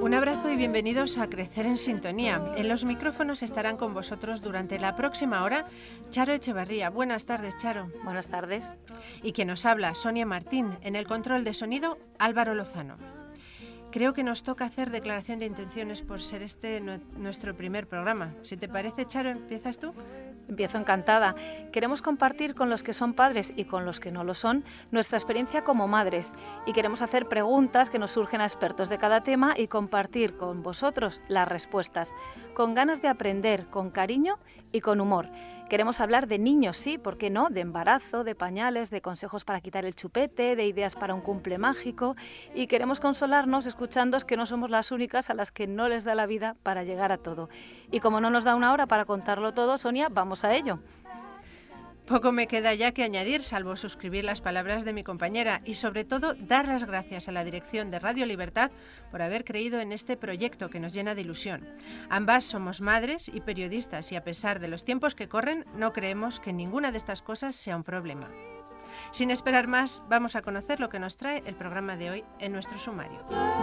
Un abrazo y bienvenidos a Crecer en Sintonía. En los micrófonos estarán con vosotros durante la próxima hora Charo Echevarría. Buenas tardes, Charo. Buenas tardes. Y quien nos habla, Sonia Martín. En el control de sonido, Álvaro Lozano. Creo que nos toca hacer declaración de intenciones por ser este nuestro primer programa. Si te parece, Charo, ¿empiezas tú? Empiezo encantada. Queremos compartir con los que son padres y con los que no lo son nuestra experiencia como madres y queremos hacer preguntas que nos surgen a expertos de cada tema y compartir con vosotros las respuestas, con ganas de aprender, con cariño y con humor. Queremos hablar de niños, sí, ¿por qué no? De embarazo, de pañales, de consejos para quitar el chupete, de ideas para un cumple mágico y queremos consolarnos escuchándoos que no somos las únicas a las que no les da la vida para llegar a todo. Y como no nos da una hora para contarlo todo, Sonia, vamos a ello. Poco me queda ya que añadir, salvo suscribir las palabras de mi compañera y sobre todo dar las gracias a la dirección de Radio Libertad por haber creído en este proyecto que nos llena de ilusión. Ambas somos madres y periodistas y a pesar de los tiempos que corren, no creemos que ninguna de estas cosas sea un problema. Sin esperar más, vamos a conocer lo que nos trae el programa de hoy en nuestro sumario.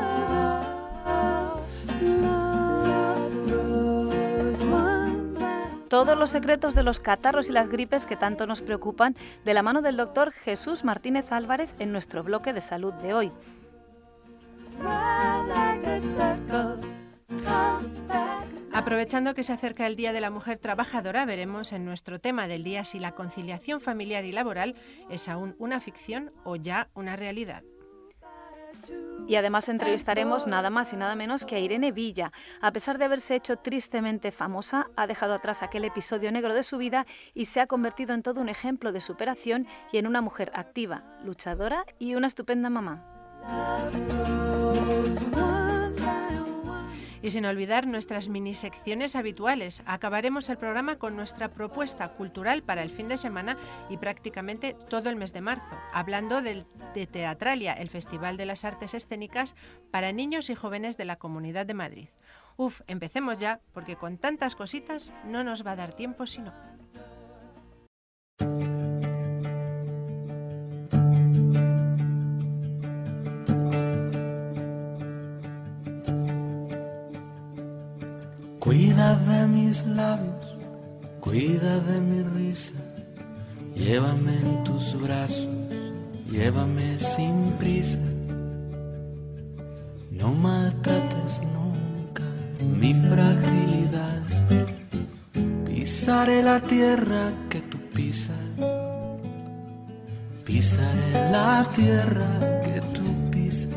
Todos los secretos de los catarros y las gripes que tanto nos preocupan, de la mano del doctor Jesús Martínez Álvarez en nuestro bloque de salud de hoy. Aprovechando que se acerca el Día de la Mujer Trabajadora, veremos en nuestro tema del día si la conciliación familiar y laboral es aún una ficción o ya una realidad. Y además entrevistaremos nada más y nada menos que a Irene Villa. A pesar de haberse hecho tristemente famosa, ha dejado atrás aquel episodio negro de su vida y se ha convertido en todo un ejemplo de superación y en una mujer activa, luchadora y una estupenda mamá. Y sin olvidar nuestras minisecciones habituales, acabaremos el programa con nuestra propuesta cultural para el fin de semana y prácticamente todo el mes de marzo, hablando de Teatralia, el Festival de las Artes Escénicas para niños y jóvenes de la Comunidad de Madrid. Empecemos ya, porque con tantas cositas no nos va a dar tiempo si no. Cuida de mis labios, cuida de mi risa, llévame en tus brazos, llévame sin prisa. No maltrates nunca mi fragilidad, pisaré la tierra que tú pisas, pisaré la tierra que tú pisas.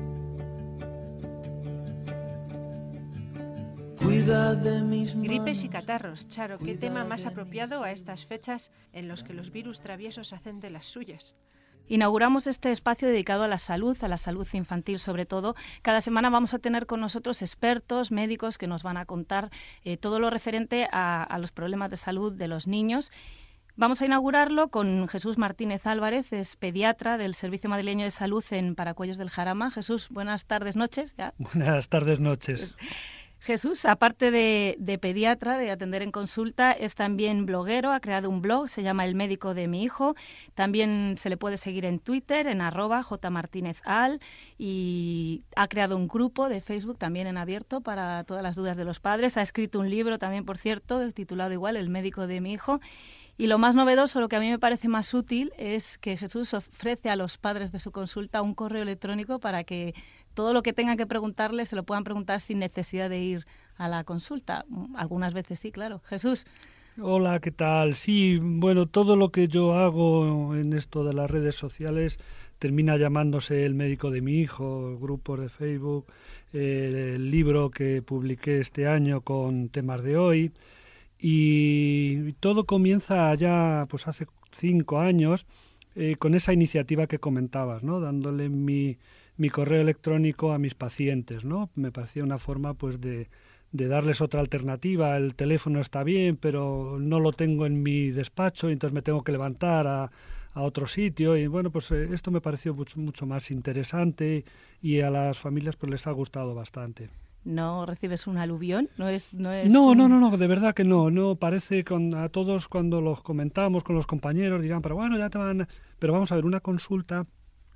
Gripes y catarros. Charo, ¿qué tema más apropiado a estas fechas en los que los virus traviesos hacen de las suyas? Inauguramos este espacio dedicado a la salud infantil sobre todo. Cada semana vamos a tener con nosotros expertos, médicos que nos van a contar todo lo referente a los problemas de salud de los niños. Vamos a inaugurarlo con Jesús Martínez Álvarez, es pediatra del Servicio Madrileño de Salud en Paracuellos del Jarama. Jesús, buenas tardes, noches. ¿Ya? Buenas tardes, noches. Jesús, aparte de pediatra, de atender en consulta, es también bloguero, ha creado un blog, se llama El Médico de mi Hijo. También se le puede seguir en Twitter, en @jmartinezal, y ha creado un grupo de Facebook también en abierto para todas las dudas de los padres. Ha escrito un libro también, por cierto, titulado igual, El Médico de mi Hijo. Y lo más novedoso, lo que a mí me parece más útil, es que Jesús ofrece a los padres de su consulta un correo electrónico para que todo lo que tengan que preguntarle se lo puedan preguntar sin necesidad de ir a la consulta. Algunas veces sí, claro. Jesús. Hola, ¿qué tal? Sí, bueno, todo lo que yo hago en esto de las redes sociales termina llamándose El Médico de mi Hijo, grupos de Facebook, el libro que publiqué este año con temas de hoy. Y todo comienza ya pues hace 5 años con esa iniciativa que comentabas, ¿no? Dándole mi correo electrónico a mis pacientes, ¿no? Me parecía una forma pues de darles otra alternativa. El teléfono está bien, pero no lo tengo en mi despacho y entonces me tengo que levantar a otro sitio. Y bueno, pues esto me pareció mucho más interesante y a las familias pues les ha gustado bastante. ¿No recibes un aluvión? No, de verdad que no. Parece a todos cuando los comentamos con los compañeros dirán, pero bueno, ya te van... Pero vamos a ver, una consulta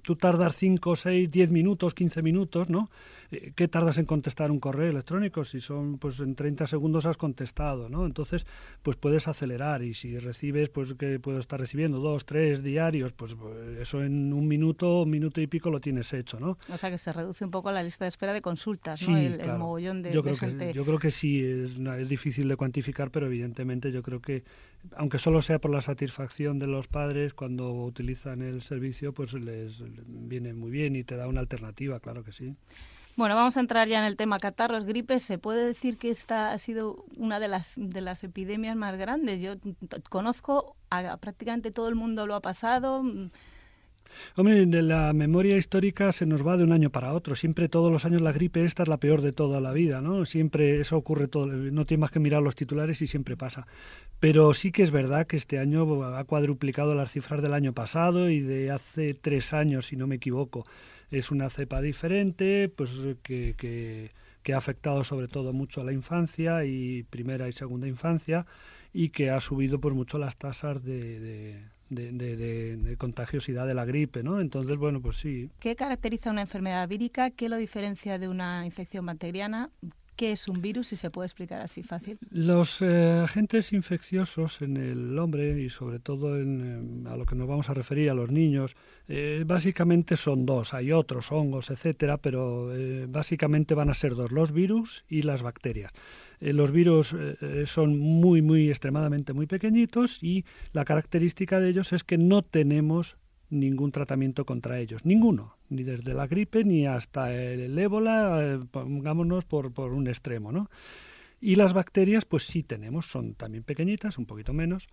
tú tardas 5, 6, 10 minutos, 15 minutos, ¿no? ¿Qué tardas en contestar un correo electrónico? Si son, pues en 30 segundos has contestado, ¿no? Entonces, pues puedes acelerar, y si recibes, pues que puedo estar recibiendo 2, 3 diarios, pues eso en un minuto y pico lo tienes hecho, ¿no? O sea que se reduce un poco la lista de espera de consultas, sí, ¿no? El claro. mogollón de gente. Yo creo que sí, es difícil de cuantificar, pero evidentemente yo creo que, aunque solo sea por la satisfacción de los padres, cuando utilizan el servicio, pues les viene muy bien y te da una alternativa, claro que sí. Bueno, vamos a entrar ya en el tema catarros, gripes. ¿Se puede decir que esta ha sido una de las epidemias más grandes? Yo conozco a prácticamente todo el mundo lo ha pasado. Hombre, de la memoria histórica se nos va de un año para otro. Siempre, todos los años, la gripe esta es la peor de toda la vida, ¿no? Siempre eso ocurre todo. No tienes más que mirar los titulares y siempre pasa. Pero sí que es verdad que este año ha cuadruplicado las cifras del año pasado y de hace 3 años, si no me equivoco. Es una cepa diferente, pues que ha afectado sobre todo mucho a la infancia, y primera y segunda infancia, y que ha subido pues mucho las tasas de contagiosidad de la gripe, ¿no? Entonces, bueno, pues sí. ¿Qué caracteriza una enfermedad vírica? ¿Qué lo diferencia de una infección bacteriana? ¿Qué es un virus, si se puede explicar así fácil? Los agentes infecciosos en el hombre, y sobre todo a lo que nos vamos a referir, a los niños, básicamente son 2. Hay otros, hongos, etcétera, pero básicamente van a ser 2, los virus y las bacterias. Los virus son muy extremadamente muy pequeñitos, y la característica de ellos es que no tenemos ningún tratamiento contra ellos, ninguno, ni desde la gripe ni hasta el ébola, pongámonos por un extremo, ¿no? Y las bacterias, pues sí tenemos, son también pequeñitas, un poquito menos,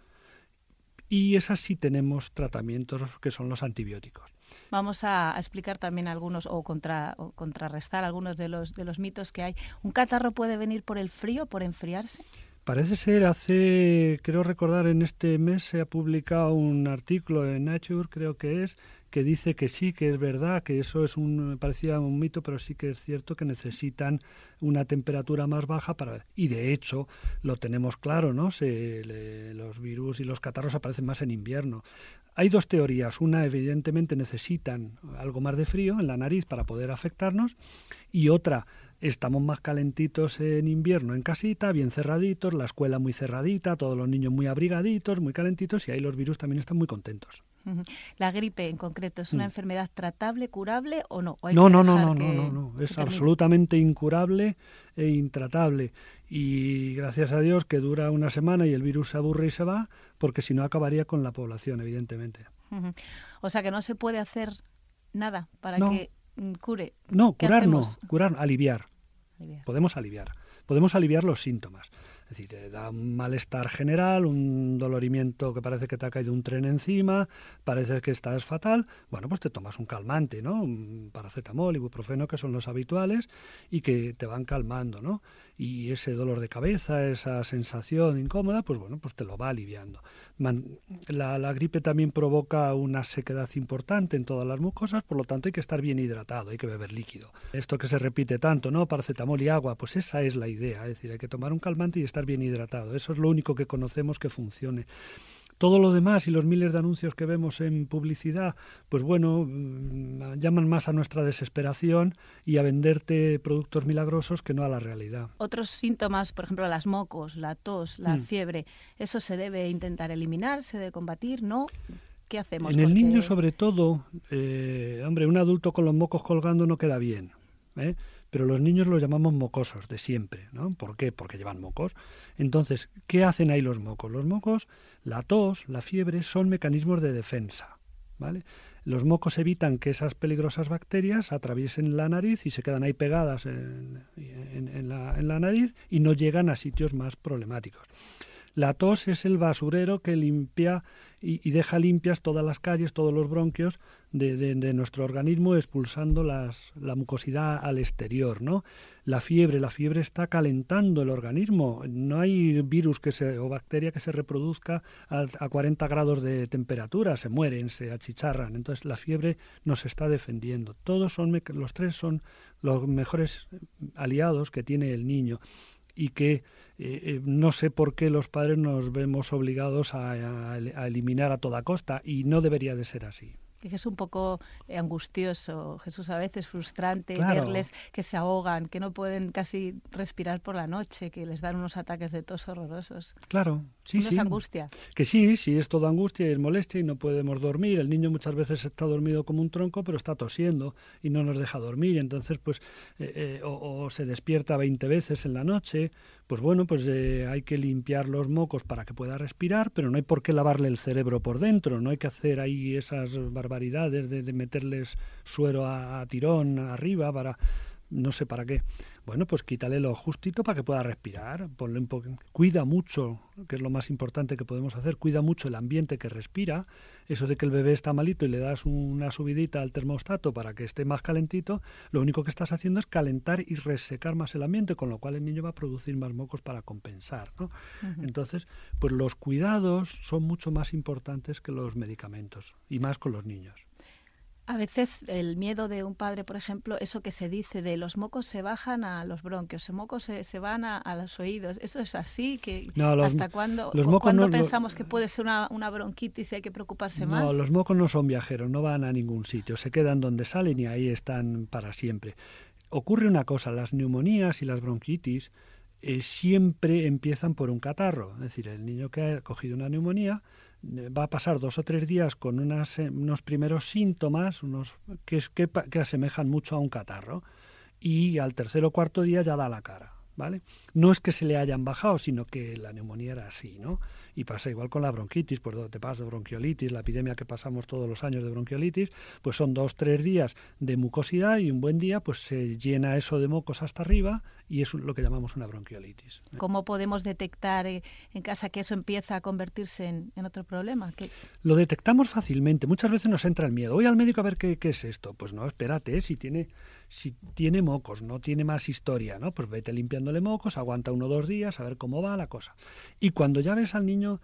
y esas sí tenemos tratamientos, que son los antibióticos. Vamos a explicar también algunos, o contrarrestar algunos de los mitos que hay. ¿Un catarro puede venir por el frío, por enfriarse? Parece ser, creo recordar, en este mes se ha publicado un artículo en Nature, creo que es, que dice que sí, que es verdad, que eso parecía un mito, pero sí que es cierto que necesitan una temperatura más baja y de hecho lo tenemos claro, ¿no? Los virus y los catarros aparecen más en invierno. Hay 2 teorías. Una, evidentemente necesitan algo más de frío en la nariz para poder afectarnos, y otra, estamos más calentitos en invierno en casita, bien cerraditos, la escuela muy cerradita, todos los niños muy abrigaditos, muy calentitos, y ahí los virus también están muy contentos. ¿La gripe en concreto es una enfermedad tratable, curable o no? ¿O No. Es absolutamente incurable e intratable. Y gracias a Dios que dura una semana y el virus se aburre y se va, porque si no acabaría con la población, evidentemente. O sea que no se puede hacer nada para que cure. No, curar no, aliviar. Podemos aliviar los síntomas. Es decir, te da un malestar general, un dolorimiento que parece que te ha caído un tren encima, parece que estás fatal. Bueno, pues te tomas un calmante, ¿no? Un paracetamol, ibuprofeno, que son los habituales, y que te van calmando, ¿no? Y ese dolor de cabeza, esa sensación incómoda, pues bueno, pues te lo va aliviando. La gripe también provoca una sequedad importante en todas las mucosas, por lo tanto hay que estar bien hidratado, hay que beber líquido. Esto que se repite tanto, ¿no? Paracetamol y agua, pues esa es la idea, es decir, hay que tomar un calmante y estar bien hidratado. Eso es lo único que conocemos que funcione. Todo lo demás y los miles de anuncios que vemos en publicidad, pues bueno, llaman más a nuestra desesperación y a venderte productos milagrosos que no a la realidad. Otros síntomas, por ejemplo, las mocos, la tos, la fiebre, ¿eso se debe intentar eliminar, se debe combatir, no? ¿Qué hacemos? En el niño, sobre todo, un adulto con los mocos colgando no queda bien, ¿eh? Pero los niños los llamamos mocosos de siempre, ¿no? ¿Por qué? Porque llevan mocos. Entonces, ¿qué hacen ahí los mocos? Los mocos, la tos, la fiebre, son mecanismos de defensa, ¿vale? Los mocos evitan que esas peligrosas bacterias atraviesen la nariz y se quedan ahí pegadas en la nariz y no llegan a sitios más problemáticos. La tos es el basurero que limpia y deja limpias todas las calles, todos los bronquios de nuestro organismo, expulsando la mucosidad al exterior, ¿no? La fiebre está calentando el organismo. No hay virus o bacteria que se reproduzca a 40 grados de temperatura, se mueren, se achicharran. Entonces la fiebre nos está defendiendo. Los 3 son los mejores aliados que tiene el niño, y que no sé por qué los padres nos vemos obligados a eliminar a toda costa, y no debería de ser así. que es un poco angustioso, Jesús, a veces frustrante, Claro. verles que se ahogan, que no pueden casi respirar por la noche, que les dan unos ataques de tos horrorosos. Claro, sí, Uno sí. es angustia. Que sí, es toda angustia y es molestia y no podemos dormir. El niño muchas veces está dormido como un tronco, pero está tosiendo y no nos deja dormir. Entonces, pues, o se despierta 20 veces en la noche. Pues bueno, pues hay que limpiar los mocos para que pueda respirar, pero no hay por qué lavarle el cerebro por dentro. No hay que hacer ahí esas barbaridades de meterles suero a tirón arriba para... no sé para qué. Bueno, pues quítale lo justito para que pueda respirar. Ponle un poco, cuida mucho, que es lo más importante que podemos hacer, cuida mucho el ambiente que respira. Eso de que el bebé está malito y le das una subidita al termostato para que esté más calentito, lo único que estás haciendo es calentar y resecar más el ambiente, con lo cual el niño va a producir más mocos para compensar, ¿no? Entonces, pues los cuidados son mucho más importantes que los medicamentos, y más con los niños. A veces el miedo de un padre, por ejemplo, eso que se dice de los mocos se bajan a los bronquios, los mocos se van a los oídos. ¿Eso es así? No, ¿Hasta cuándo pensamos que puede ser una bronquitis y hay que preocuparse más? No, los mocos no son viajeros, no van a ningún sitio, se quedan donde salen y ahí están para siempre. Ocurre una cosa, las neumonías y las bronquitis siempre empiezan por un catarro. Es decir, el niño que ha cogido una neumonía va a pasar 2 o 3 días con unos primeros síntomas que asemejan mucho a un catarro, y al 3.º o 4.º día ya da la cara, ¿vale? No es que se le hayan bajado, sino que la neumonía era así, ¿no? Y pasa igual con la bronquitis, pues te pasa bronquiolitis, la epidemia que pasamos todos los años de bronquiolitis, pues son 2 o 3 días de mucosidad y un buen día pues se llena eso de mocos hasta arriba y es lo que llamamos una bronquiolitis. ¿Cómo podemos detectar en casa que eso empieza a convertirse en otro problema? Lo detectamos fácilmente. Muchas veces nos entra el miedo. Voy al médico a ver qué es esto. Pues no, espérate, si tiene mocos, no tiene más historia, ¿no? Pues vete limpiándole mocos, aguanta 1 o 2 días, a ver cómo va la cosa. Y cuando ya ves al niño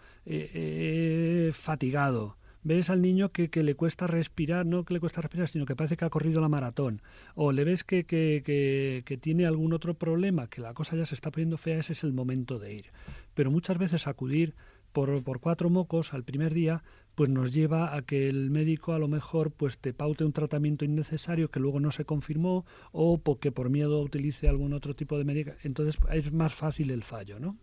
fatigado, ves al niño que le cuesta respirar, no que le cuesta respirar, sino que parece que ha corrido la maratón, o le ves que tiene algún otro problema, que la cosa ya se está poniendo fea, ese es el momento de ir. Pero muchas veces acudir por 4 mocos al primer día, pues nos lleva a que el médico a lo mejor pues te paute un tratamiento innecesario que luego no se confirmó, o porque por miedo utilice algún otro tipo de medicamento. Entonces es más fácil el fallo, ¿no?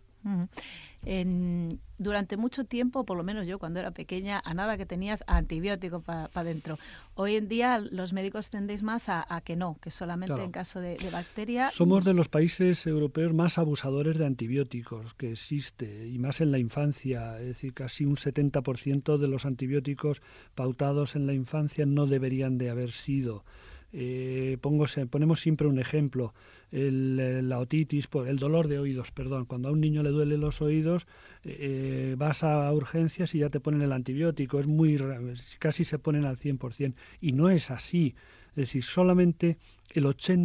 Durante mucho tiempo, por lo menos yo cuando era pequeña, a nada que tenías antibiótico para adentro. Hoy en día los médicos tendéis más a que no, que solamente claro, en caso de bacteria. Somos de los países europeos más abusadores de antibióticos que existe, y más en la infancia. Es decir, casi un 70% de los antibióticos pautados en la infancia no deberían de haber sido. Ponemos siempre un ejemplo, la otitis, el dolor de oídos, cuando a un niño le duelen los oídos, vas a urgencias y ya te ponen el antibiótico, casi se ponen al 100%, y no es así. Es decir, solamente el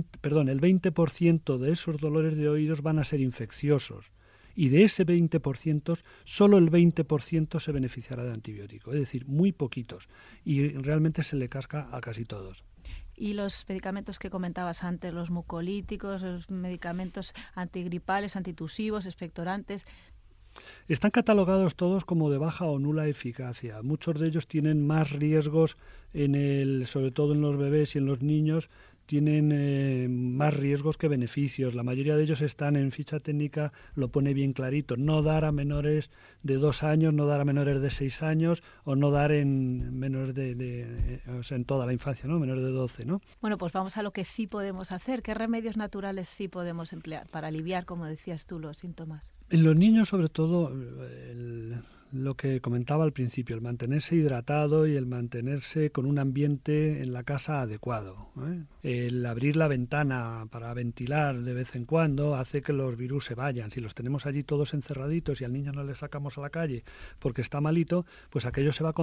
20% de esos dolores de oídos van a ser infecciosos, y de ese 20%, solo el 20% se beneficiará de antibiótico, es decir, muy poquitos, y realmente se le casca a casi todos. Y los medicamentos que comentabas antes, los mucolíticos, los medicamentos antigripales, antitusivos, expectorantes, están catalogados todos como de baja o nula eficacia. Muchos de ellos tienen más riesgos, sobre todo en los bebés y en los niños, tienen más riesgos que beneficios. La mayoría de ellos están en ficha técnica, lo pone bien clarito: no dar a menores de 2 años, no dar a menores de 6 años, o no dar en menores o sea, en toda la infancia, ¿no? Menores de 12, ¿no? Bueno, pues vamos a lo que sí podemos hacer. ¿Qué remedios naturales sí podemos emplear para aliviar, como decías tú, los síntomas? En los niños, sobre todo, lo que comentaba al principio, el mantenerse hidratado y el mantenerse con un ambiente en la casa adecuado, ¿eh? El abrir la ventana para ventilar de vez en cuando hace que los virus se vayan. Si los tenemos allí todos encerraditos y al niño no le sacamos a la calle porque está malito, pues aquello se va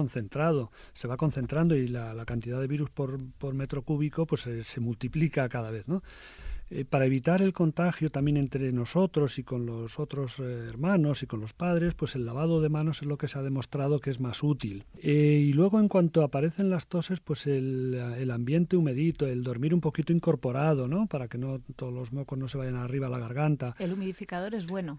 concentrando y la cantidad de virus por metro cúbico pues se multiplica cada vez, ¿no? Para evitar el contagio también entre nosotros y con los otros hermanos y con los padres, pues el lavado de manos es lo que se ha demostrado que es más útil. Y luego, en cuanto aparecen las toses, pues el ambiente humedito, el dormir un poquito incorporado, ¿no? Para que no todos los mocos no se vayan arriba a la garganta. El humidificador es bueno.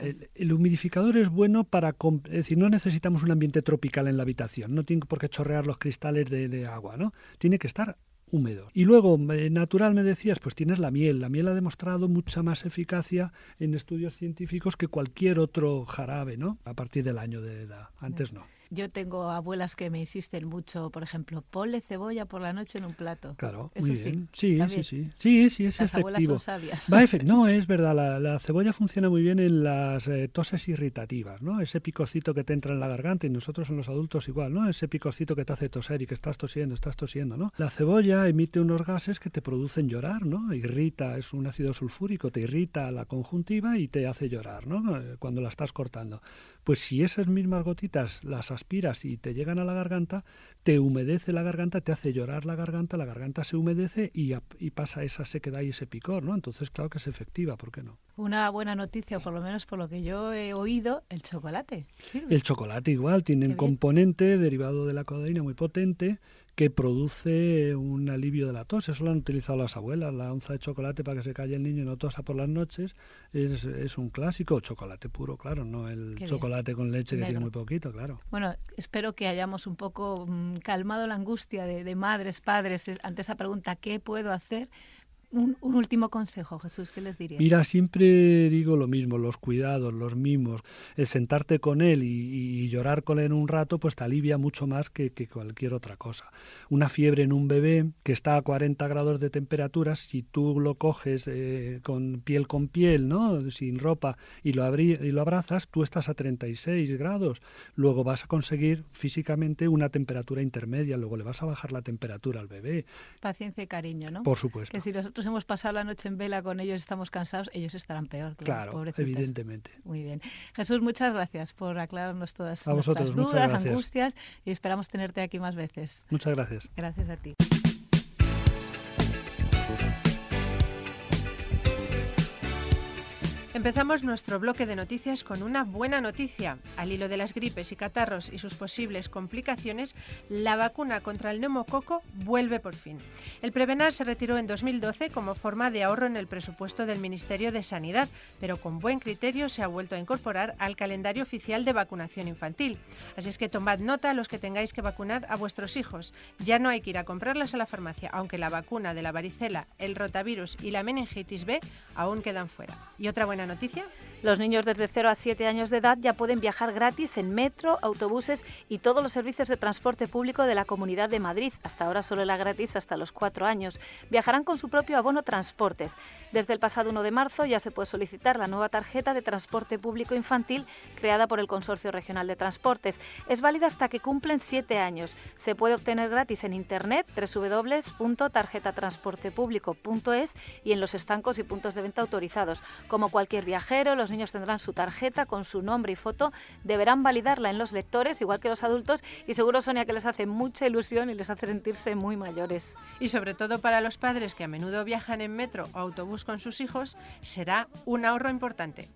El humidificador es bueno es decir, no necesitamos un ambiente tropical en la habitación, no tiene por qué chorrear los cristales de agua, ¿no? Tiene que estar húmedo. Y luego, natural, me decías, pues tienes la miel. La miel ha demostrado mucha más eficacia en estudios científicos que cualquier otro jarabe, ¿no? A partir del año de edad. Antes no. Yo tengo abuelas que me insisten mucho, por ejemplo, ponle cebolla por la noche en un plato. Claro, eso muy sí, bien. Sí, también. sí, es Las efectivo. abuelas son sabias. No, es verdad, la cebolla funciona muy bien en las toses irritativas, ¿no? Ese picorcito que te entra en la garganta, y nosotros en los adultos igual, ¿no? Ese picorcito que te hace toser y que estás tosiendo, ¿no? La cebolla emite unos gases que te producen llorar, ¿no? Irrita, es un ácido sulfúrico, te irrita la conjuntiva y te hace llorar, ¿no? Cuando la estás cortando. Pues si esas mismas gotitas las aspiras y te llegan a la garganta, te humedece la garganta, te hace llorar la garganta se humedece y pasa esa sequedad y ese picor, ¿no? Entonces, claro que es efectiva, ¿por qué no? Una buena noticia, o por lo menos por lo que yo he oído, el chocolate. ¿Sirve? El chocolate igual, tiene un componente derivado de la codeína muy potente que produce un alivio de la tos. Eso lo han utilizado las abuelas, la onza de chocolate para que se calle el niño y no tosa por las noches, es un clásico. Chocolate puro, claro, no el chocolate con leche que tiene muy poquito, claro. Bueno, espero que hayamos un poco calmado la angustia de madres, padres, ante esa pregunta, ¿qué puedo hacer? Un último consejo, Jesús, ¿qué les dirías? Mira, siempre digo lo mismo, los cuidados, los mimos, el sentarte con él y llorar con él un rato, pues te alivia mucho más que cualquier otra cosa. Una fiebre en un bebé que está a 40 grados de temperatura, si tú lo coges con piel, ¿no? Sin ropa, y lo abrazas, tú estás a 36 grados. Luego vas a conseguir físicamente una temperatura intermedia, luego le vas a bajar la temperatura al bebé. Paciencia y cariño, ¿no? Por supuesto. Que si nosotros hemos pasado la noche en vela con ellos, estamos cansados, ellos estarán peor. Claro, pobrecitas. Evidentemente. Muy bien. Jesús, muchas gracias por aclararnos todas a vosotros, nuestras dudas, gracias. Angustias, y esperamos tenerte aquí más veces. Muchas gracias. Gracias a ti. Empezamos nuestro bloque de noticias con una buena noticia. Al hilo de las gripes y catarros y sus posibles complicaciones, la vacuna contra el neumococo vuelve por fin. El Prevenar se retiró en 2012 como forma de ahorro en el presupuesto del Ministerio de Sanidad, pero con buen criterio se ha vuelto a incorporar al calendario oficial de vacunación infantil. Así es que tomad nota los que tengáis que vacunar a vuestros hijos. Ya no hay que ir a comprarlas a la farmacia, aunque la vacuna de la varicela, el rotavirus y la meningitis B aún quedan fuera. Y otra buena noticia. Los niños desde 0 a 7 años de edad ya pueden viajar gratis en metro, autobuses y todos los servicios de transporte público de la Comunidad de Madrid. Hasta ahora solo era gratis hasta los 4 años. Viajarán con su propio abono transportes. Desde el pasado 1 de marzo ya se puede solicitar la nueva tarjeta de transporte público infantil creada por el Consorcio Regional de Transportes. Es válida hasta que cumplen 7 años. Se puede obtener gratis en internet www.tarjetatransportepublico.es y en los estancos y puntos de venta autorizados. Como cualquier viajero, los niños tendrán su tarjeta con su nombre y foto, deberán validarla en los lectores, igual que los adultos, y seguro, Sonia, que les hace mucha ilusión y les hace sentirse muy mayores. Y sobre todo para los padres que a menudo viajan en metro o autobús con sus hijos, será un ahorro importante.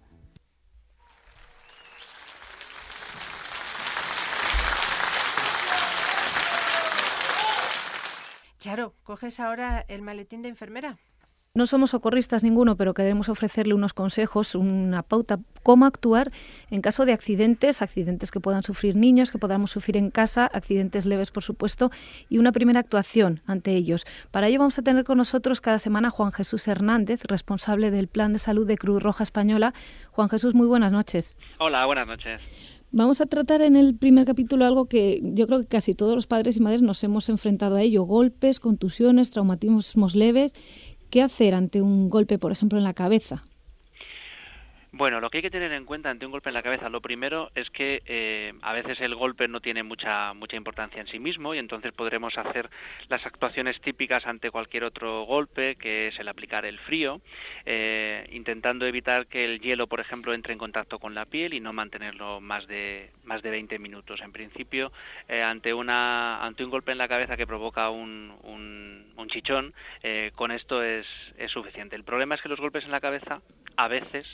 Charo, ¿coges ahora el maletín de enfermera? No somos socorristas ninguno, pero queremos ofrecerle unos consejos, una pauta, cómo actuar en caso de accidentes que puedan sufrir niños, que podamos sufrir en casa, accidentes leves, por supuesto, y una primera actuación ante ellos. Para ello vamos a tener con nosotros cada semana a Juan Jesús Hernández, responsable del Plan de Salud de Cruz Roja Española. Juan Jesús, muy buenas noches. Hola, buenas noches. Vamos a tratar en el primer capítulo algo que yo creo que casi todos los padres y madres nos hemos enfrentado a ello: golpes, contusiones, traumatismos leves. ¿Qué hacer ante un golpe, por ejemplo, en la cabeza? Bueno, lo que hay que tener en cuenta ante un golpe en la cabeza, lo primero es que a veces el golpe no tiene mucha importancia en sí mismo y entonces podremos hacer las actuaciones típicas ante cualquier otro golpe, que es el aplicar el frío, intentando evitar que el hielo, por ejemplo, entre en contacto con la piel y no mantenerlo más de 20 minutos. En principio, ante un golpe en la cabeza que provoca un chichón, con esto es suficiente. El problema es que los golpes en la cabeza a veces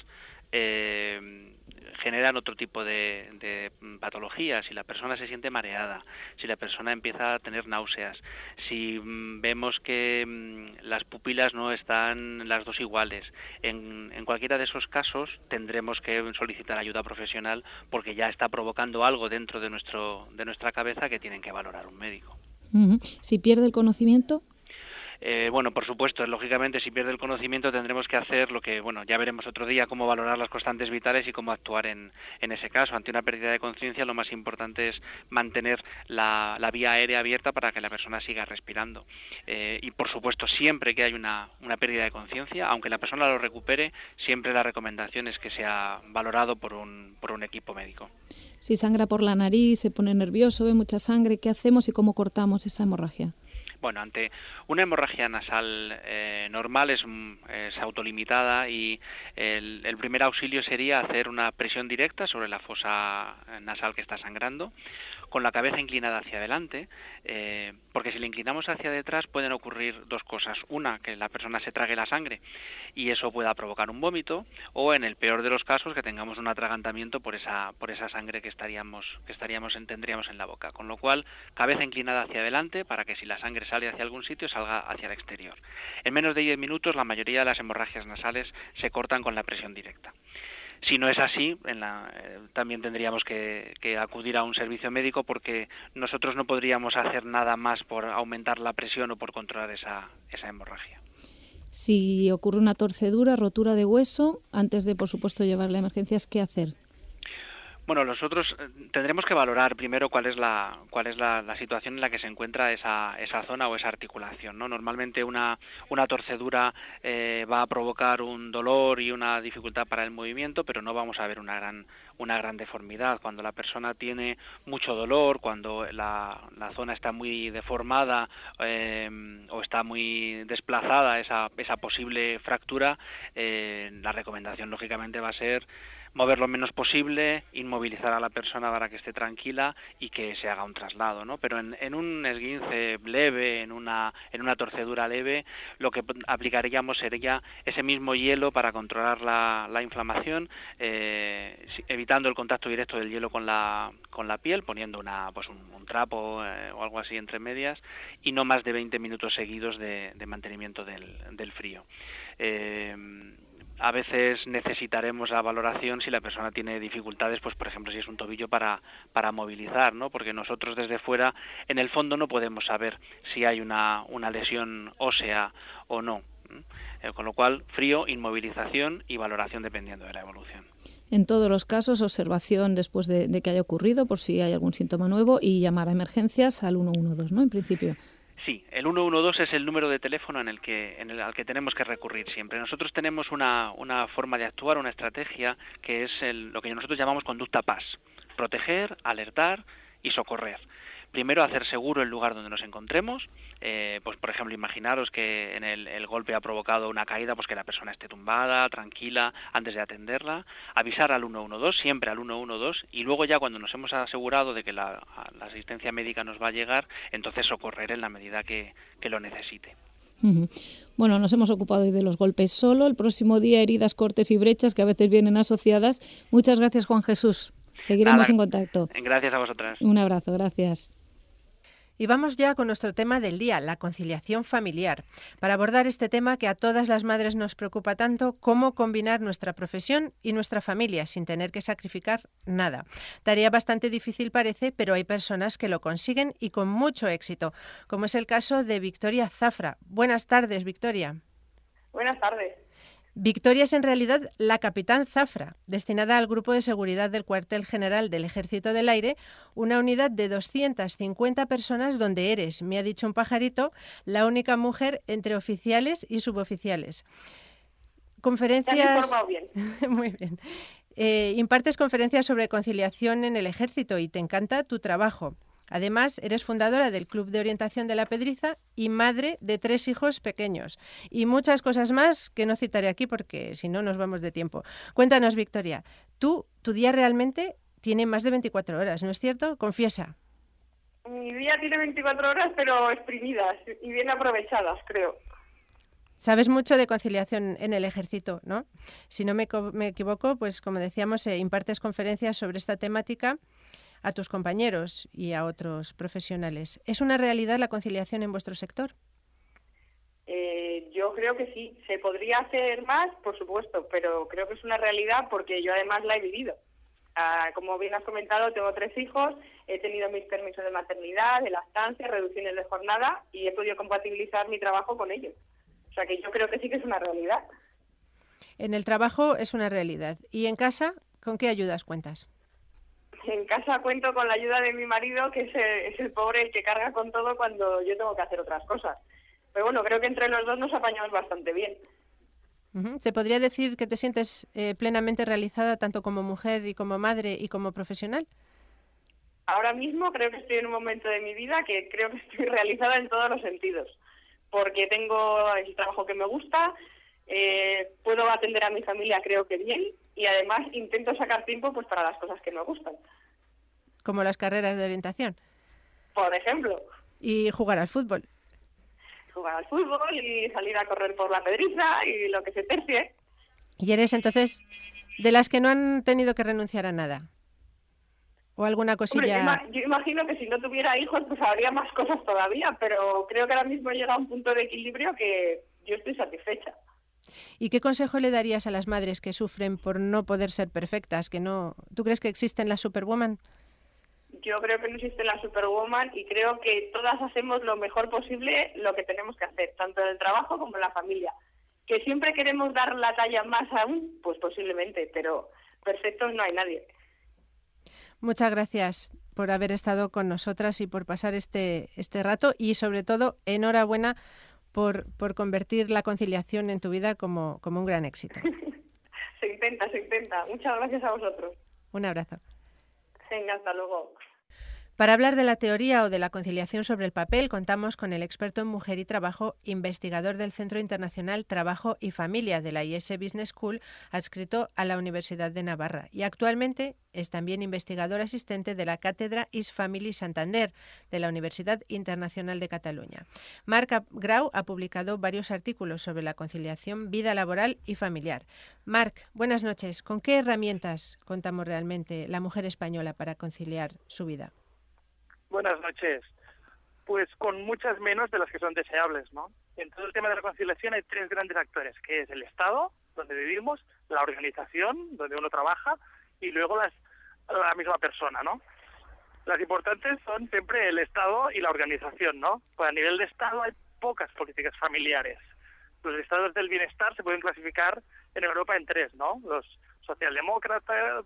generan otro tipo de patologías. Si la persona se siente mareada, si la persona empieza a tener náuseas, si vemos que las pupilas no están las dos iguales, en cualquiera de esos casos tendremos que solicitar ayuda profesional porque ya está provocando algo dentro de nuestra cabeza que tienen que valorar un médico. Si pierde el conocimiento. Bueno, por supuesto, lógicamente si pierde el conocimiento tendremos que hacer lo que, bueno, ya veremos otro día cómo valorar las constantes vitales y cómo actuar en ese caso. Ante una pérdida de conciencia lo más importante es mantener la vía aérea abierta para que la persona siga respirando. Y por supuesto, siempre que hay una pérdida de conciencia, aunque la persona lo recupere, siempre la recomendación es que sea valorado por un equipo médico. Si sangra por la nariz, se pone nervioso, ve mucha sangre, ¿qué hacemos y cómo cortamos esa hemorragia? Bueno, ante una hemorragia nasal normal es autolimitada y el primer auxilio sería hacer una presión directa sobre la fosa nasal que está sangrando, con la cabeza inclinada hacia adelante, porque si la inclinamos hacia detrás pueden ocurrir dos cosas. Una, que la persona se trague la sangre y eso pueda provocar un vómito, o en el peor de los casos que tengamos un atragantamiento por esa sangre que tendríamos en la boca. Con lo cual, cabeza inclinada hacia adelante para que si la sangre sale hacia algún sitio salga hacia el exterior. En menos de 10 minutos la mayoría de las hemorragias nasales se cortan con la presión directa. Si no es así, también tendríamos que acudir a un servicio médico porque nosotros no podríamos hacer nada más por aumentar la presión o por controlar esa hemorragia. Si ocurre una torcedura, rotura de hueso, antes de, por supuesto, llevarle a emergencias, ¿qué hacer? Bueno, nosotros tendremos que valorar primero cuál es la situación en la que se encuentra esa zona o esa articulación, ¿no? Normalmente una torcedura va a provocar un dolor y una dificultad para el movimiento, pero no vamos a ver una gran deformidad. Cuando la persona tiene mucho dolor, cuando la zona está muy deformada o está muy desplazada esa posible fractura, la recomendación lógicamente va a ser mover lo menos posible, inmovilizar a la persona para que esté tranquila y que se haga un traslado, ¿no? Pero en un esguince leve, en una torcedura leve, lo que aplicaríamos sería ese mismo hielo para controlar la inflamación, evitando el contacto directo del hielo con la piel, poniendo un trapo o algo así entre medias, y no más de 20 minutos seguidos de mantenimiento del frío. A veces necesitaremos la valoración si la persona tiene dificultades, pues por ejemplo si es un tobillo para movilizar, ¿no? Porque nosotros desde fuera en el fondo no podemos saber si hay una lesión ósea o no. Con lo cual, frío, inmovilización y valoración dependiendo de la evolución. En todos los casos, observación después de que haya ocurrido, por si hay algún síntoma nuevo, y llamar a emergencias al 112, ¿no? En principio. Sí, el 112 es el número de teléfono al que tenemos que recurrir siempre. Nosotros tenemos una forma de actuar, una estrategia que es lo que nosotros llamamos conducta PAS: proteger, alertar y socorrer. Primero, hacer seguro el lugar donde nos encontremos, pues por ejemplo, imaginaros que en el golpe ha provocado una caída, pues que la persona esté tumbada, tranquila, antes de atenderla, avisar al 112, siempre al 112, y luego ya cuando nos hemos asegurado de que la asistencia médica nos va a llegar, entonces socorrer en la medida que lo necesite. Bueno, nos hemos ocupado hoy de los golpes solo, el próximo día heridas, cortes y brechas que a veces vienen asociadas. Muchas gracias, Juan Jesús. Seguiremos en contacto. Gracias a vosotras. Un abrazo, gracias. Y vamos ya con nuestro tema del día, la conciliación familiar. Para abordar este tema que a todas las madres nos preocupa tanto, cómo combinar nuestra profesión y nuestra familia sin tener que sacrificar nada. Tarea bastante difícil parece, pero hay personas que lo consiguen y con mucho éxito, como es el caso de Victoria Zafra. Buenas tardes, Victoria. Buenas tardes. Victoria es en realidad la capitán Zafra, destinada al Grupo de Seguridad del Cuartel General del Ejército del Aire, una unidad de 250 personas donde eres, me ha dicho un pajarito, la única mujer entre oficiales y suboficiales. conferencias... Te has informado bien. Muy bien. Impartes conferencias sobre conciliación en el ejército y te encanta tu trabajo. Además, eres fundadora del Club de Orientación de la Pedriza y madre de 3 hijos pequeños. Y muchas cosas más que no citaré aquí porque si no nos vamos de tiempo. Cuéntanos, Victoria, tu día realmente tiene más de 24 horas, ¿no es cierto? Confiesa. Mi día tiene 24 horas, pero exprimidas y bien aprovechadas, creo. Sabes mucho de conciliación en el ejército, ¿no? Si no me equivoco, pues como decíamos, impartes conferencias sobre esta temática a tus compañeros y a otros profesionales. ¿Es una realidad la conciliación en vuestro sector? Yo creo que sí. Se podría hacer más, por supuesto, pero creo que es una realidad porque yo además la he vivido. Como bien has comentado, tengo 3 hijos, he tenido mis permisos de maternidad, de lactancia, reducciones de jornada y he podido compatibilizar mi trabajo con ellos. O sea que yo creo que sí que es una realidad. En el trabajo es una realidad. ¿Y en casa con qué ayudas cuentas? En casa cuento con la ayuda de mi marido, que es el pobre el que carga con todo cuando yo tengo que hacer otras cosas. Pero bueno, creo que entre los dos nos apañamos bastante bien. ¿Se podría decir que te sientes plenamente realizada tanto como mujer y como madre y como profesional? Ahora mismo creo que estoy en un momento de mi vida que creo que estoy realizada en todos los sentidos. Porque tengo el trabajo que me gusta, puedo atender a mi familia creo que bien y además intento sacar tiempo pues para las cosas que me gustan. Como las carreras de orientación. Por ejemplo. Y jugar al fútbol. Jugar al fútbol y salir a correr por la Pedriza y lo que se tercie. ¿Y eres entonces de las que no han tenido que renunciar a nada? ¿O alguna cosilla? Hombre, yo imagino que si no tuviera hijos pues habría más cosas todavía, pero creo que ahora mismo llega a un punto de equilibrio que yo estoy satisfecha. ¿Y qué consejo le darías a las madres que sufren por no poder ser perfectas? ¿Tú crees que existen las superwoman? Yo creo que no existe la superwoman y creo que todas hacemos lo mejor posible lo que tenemos que hacer, tanto en el trabajo como en la familia. Que siempre queremos dar la talla más aún, pues posiblemente, pero perfectos no hay nadie. Muchas gracias por haber estado con nosotras y por pasar este rato y sobre todo enhorabuena por convertir la conciliación en tu vida como un gran éxito. Se intenta. Muchas gracias a vosotros. Un abrazo. Venga, hasta luego. Para hablar de la teoría o de la conciliación sobre el papel, contamos con el experto en mujer y trabajo, investigador del Centro Internacional Trabajo y Familia de la IES Business School, adscrito a la Universidad de Navarra. Y actualmente es también investigador asistente de la Cátedra Is Family Santander de la Universidad Internacional de Cataluña. Marc Grau ha publicado varios artículos sobre la conciliación vida laboral y familiar. Marc, buenas noches. ¿Con qué herramientas contamos realmente la mujer española para conciliar su vida? Buenas noches. Pues con muchas menos de las que son deseables, ¿no? En todo el tema de la conciliación hay 3 grandes actores, que es el Estado, donde vivimos, la organización, donde uno trabaja, y luego la misma persona, ¿no? Las importantes son siempre el Estado y la organización, ¿no? Pues a nivel de Estado hay pocas políticas familiares. Los estados del bienestar se pueden clasificar en Europa en 3, ¿no? Los socialdemócratas,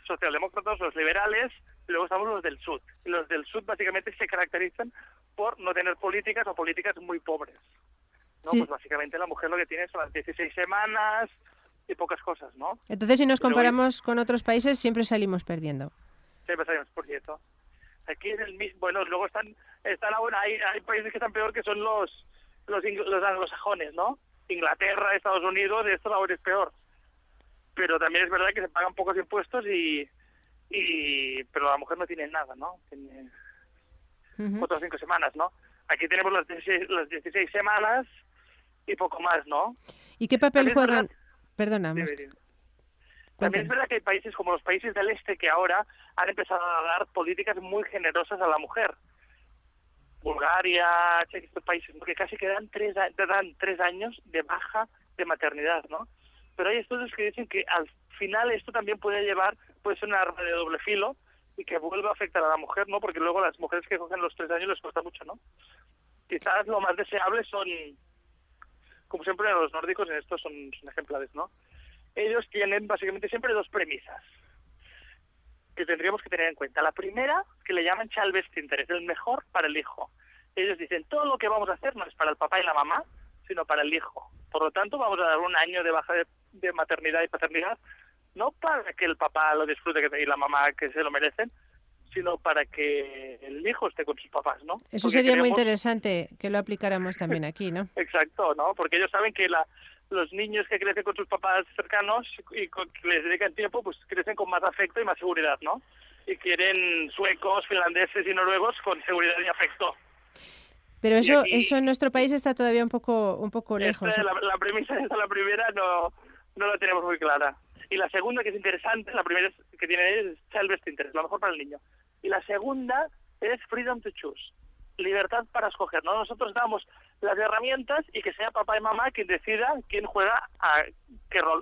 los liberales, y luego estamos los del sur. Y los del sur básicamente se caracterizan por no tener políticas o políticas muy pobres, ¿no? Sí. Pues básicamente la mujer lo que tiene son las 16 semanas y pocas cosas, ¿no? Entonces, si nos comparamos con otros países, siempre salimos perdiendo. Siempre salimos perdiendo. Aquí en el mismo, bueno, luego están ahora, hay países que están peor, que son los anglosajones, ¿no? Inglaterra, Estados Unidos, esto ahora es peor. Pero también es verdad que se pagan pocos impuestos pero la mujer no tiene nada, ¿no? Tiene otras 5 semanas, ¿no? Aquí tenemos las 16 semanas y poco más, ¿no? ¿Y qué papel juegan? Perdona. También es verdad que hay países como los países del este que ahora han empezado a dar políticas muy generosas a la mujer. Bulgaria, Chequia, estos países, porque casi que dan 3 años de baja de maternidad, ¿no? Pero hay estudios que dicen que al final esto también puede ser una arma de doble filo y que vuelva a afectar a la mujer, ¿no? Porque luego las mujeres que cogen los 3 años les cuesta mucho, ¿no? Quizás lo más deseable son, como siempre los nórdicos en esto son ejemplares, ¿no? Ellos tienen básicamente siempre 2 premisas que tendríamos que tener en cuenta. La primera, que le llaman child best interest, el mejor para el hijo. Ellos dicen, todo lo que vamos a hacer no es para el papá y la mamá, sino para el hijo, Por lo tanto, vamos a dar un año de baja de maternidad y paternidad, no para que el papá lo disfrute y la mamá que se lo merecen, sino para que el hijo esté con sus papás, ¿no? Eso sería muy interesante que lo aplicáramos también aquí, ¿no? Exacto, ¿no? Porque ellos saben que los niños que crecen con sus papás cercanos y que les dedican tiempo, pues crecen con más afecto y más seguridad, ¿no? Y quieren suecos, finlandeses y noruegos con seguridad y afecto. Pero eso en nuestro país está todavía un poco lejos. La premisa esta, la primera, no la tenemos muy clara. Y la segunda, que es interesante, la primera que tiene es child best interest, lo mejor para el niño. Y la segunda es freedom to choose, libertad para escoger, ¿no? Nosotros damos las herramientas y que sea papá y mamá quien decida quién juega a qué rol.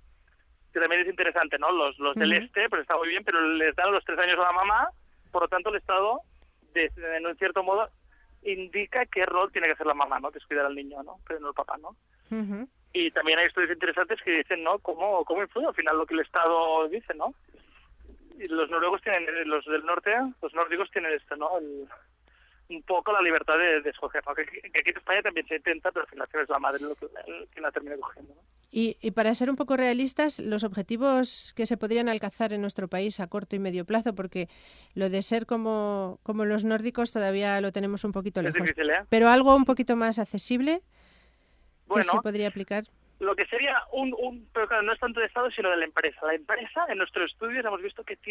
Que también es interesante, ¿no? Los del este, pues está muy bien, pero les dan los 3 años a la mamá, por lo tanto el Estado, en un cierto modo, indica qué rol tiene que hacer la mamá, ¿no? Que es cuidar al niño, ¿no? Pero no el papá, ¿no? Y también hay estudios interesantes que dicen, ¿no? Cómo influye al final lo que el Estado dice, ¿no? Y los noruegos tienen, los del norte, los nórdicos tienen esto, ¿no? Un poco la libertad de escoger, ¿no? Que aquí en España también se intenta, pero al final es la madre que la termina cogiendo, ¿no? Y para ser un poco realistas, los objetivos que se podrían alcanzar en nuestro país a corto y medio plazo, porque lo de ser como los nórdicos todavía lo tenemos un poquito lejos. Es difícil, ¿eh? Pero algo un poquito más accesible que se podría aplicar. Lo que sería pero claro, no es tanto de Estado, sino de la empresa. La empresa, en nuestros estudios hemos visto que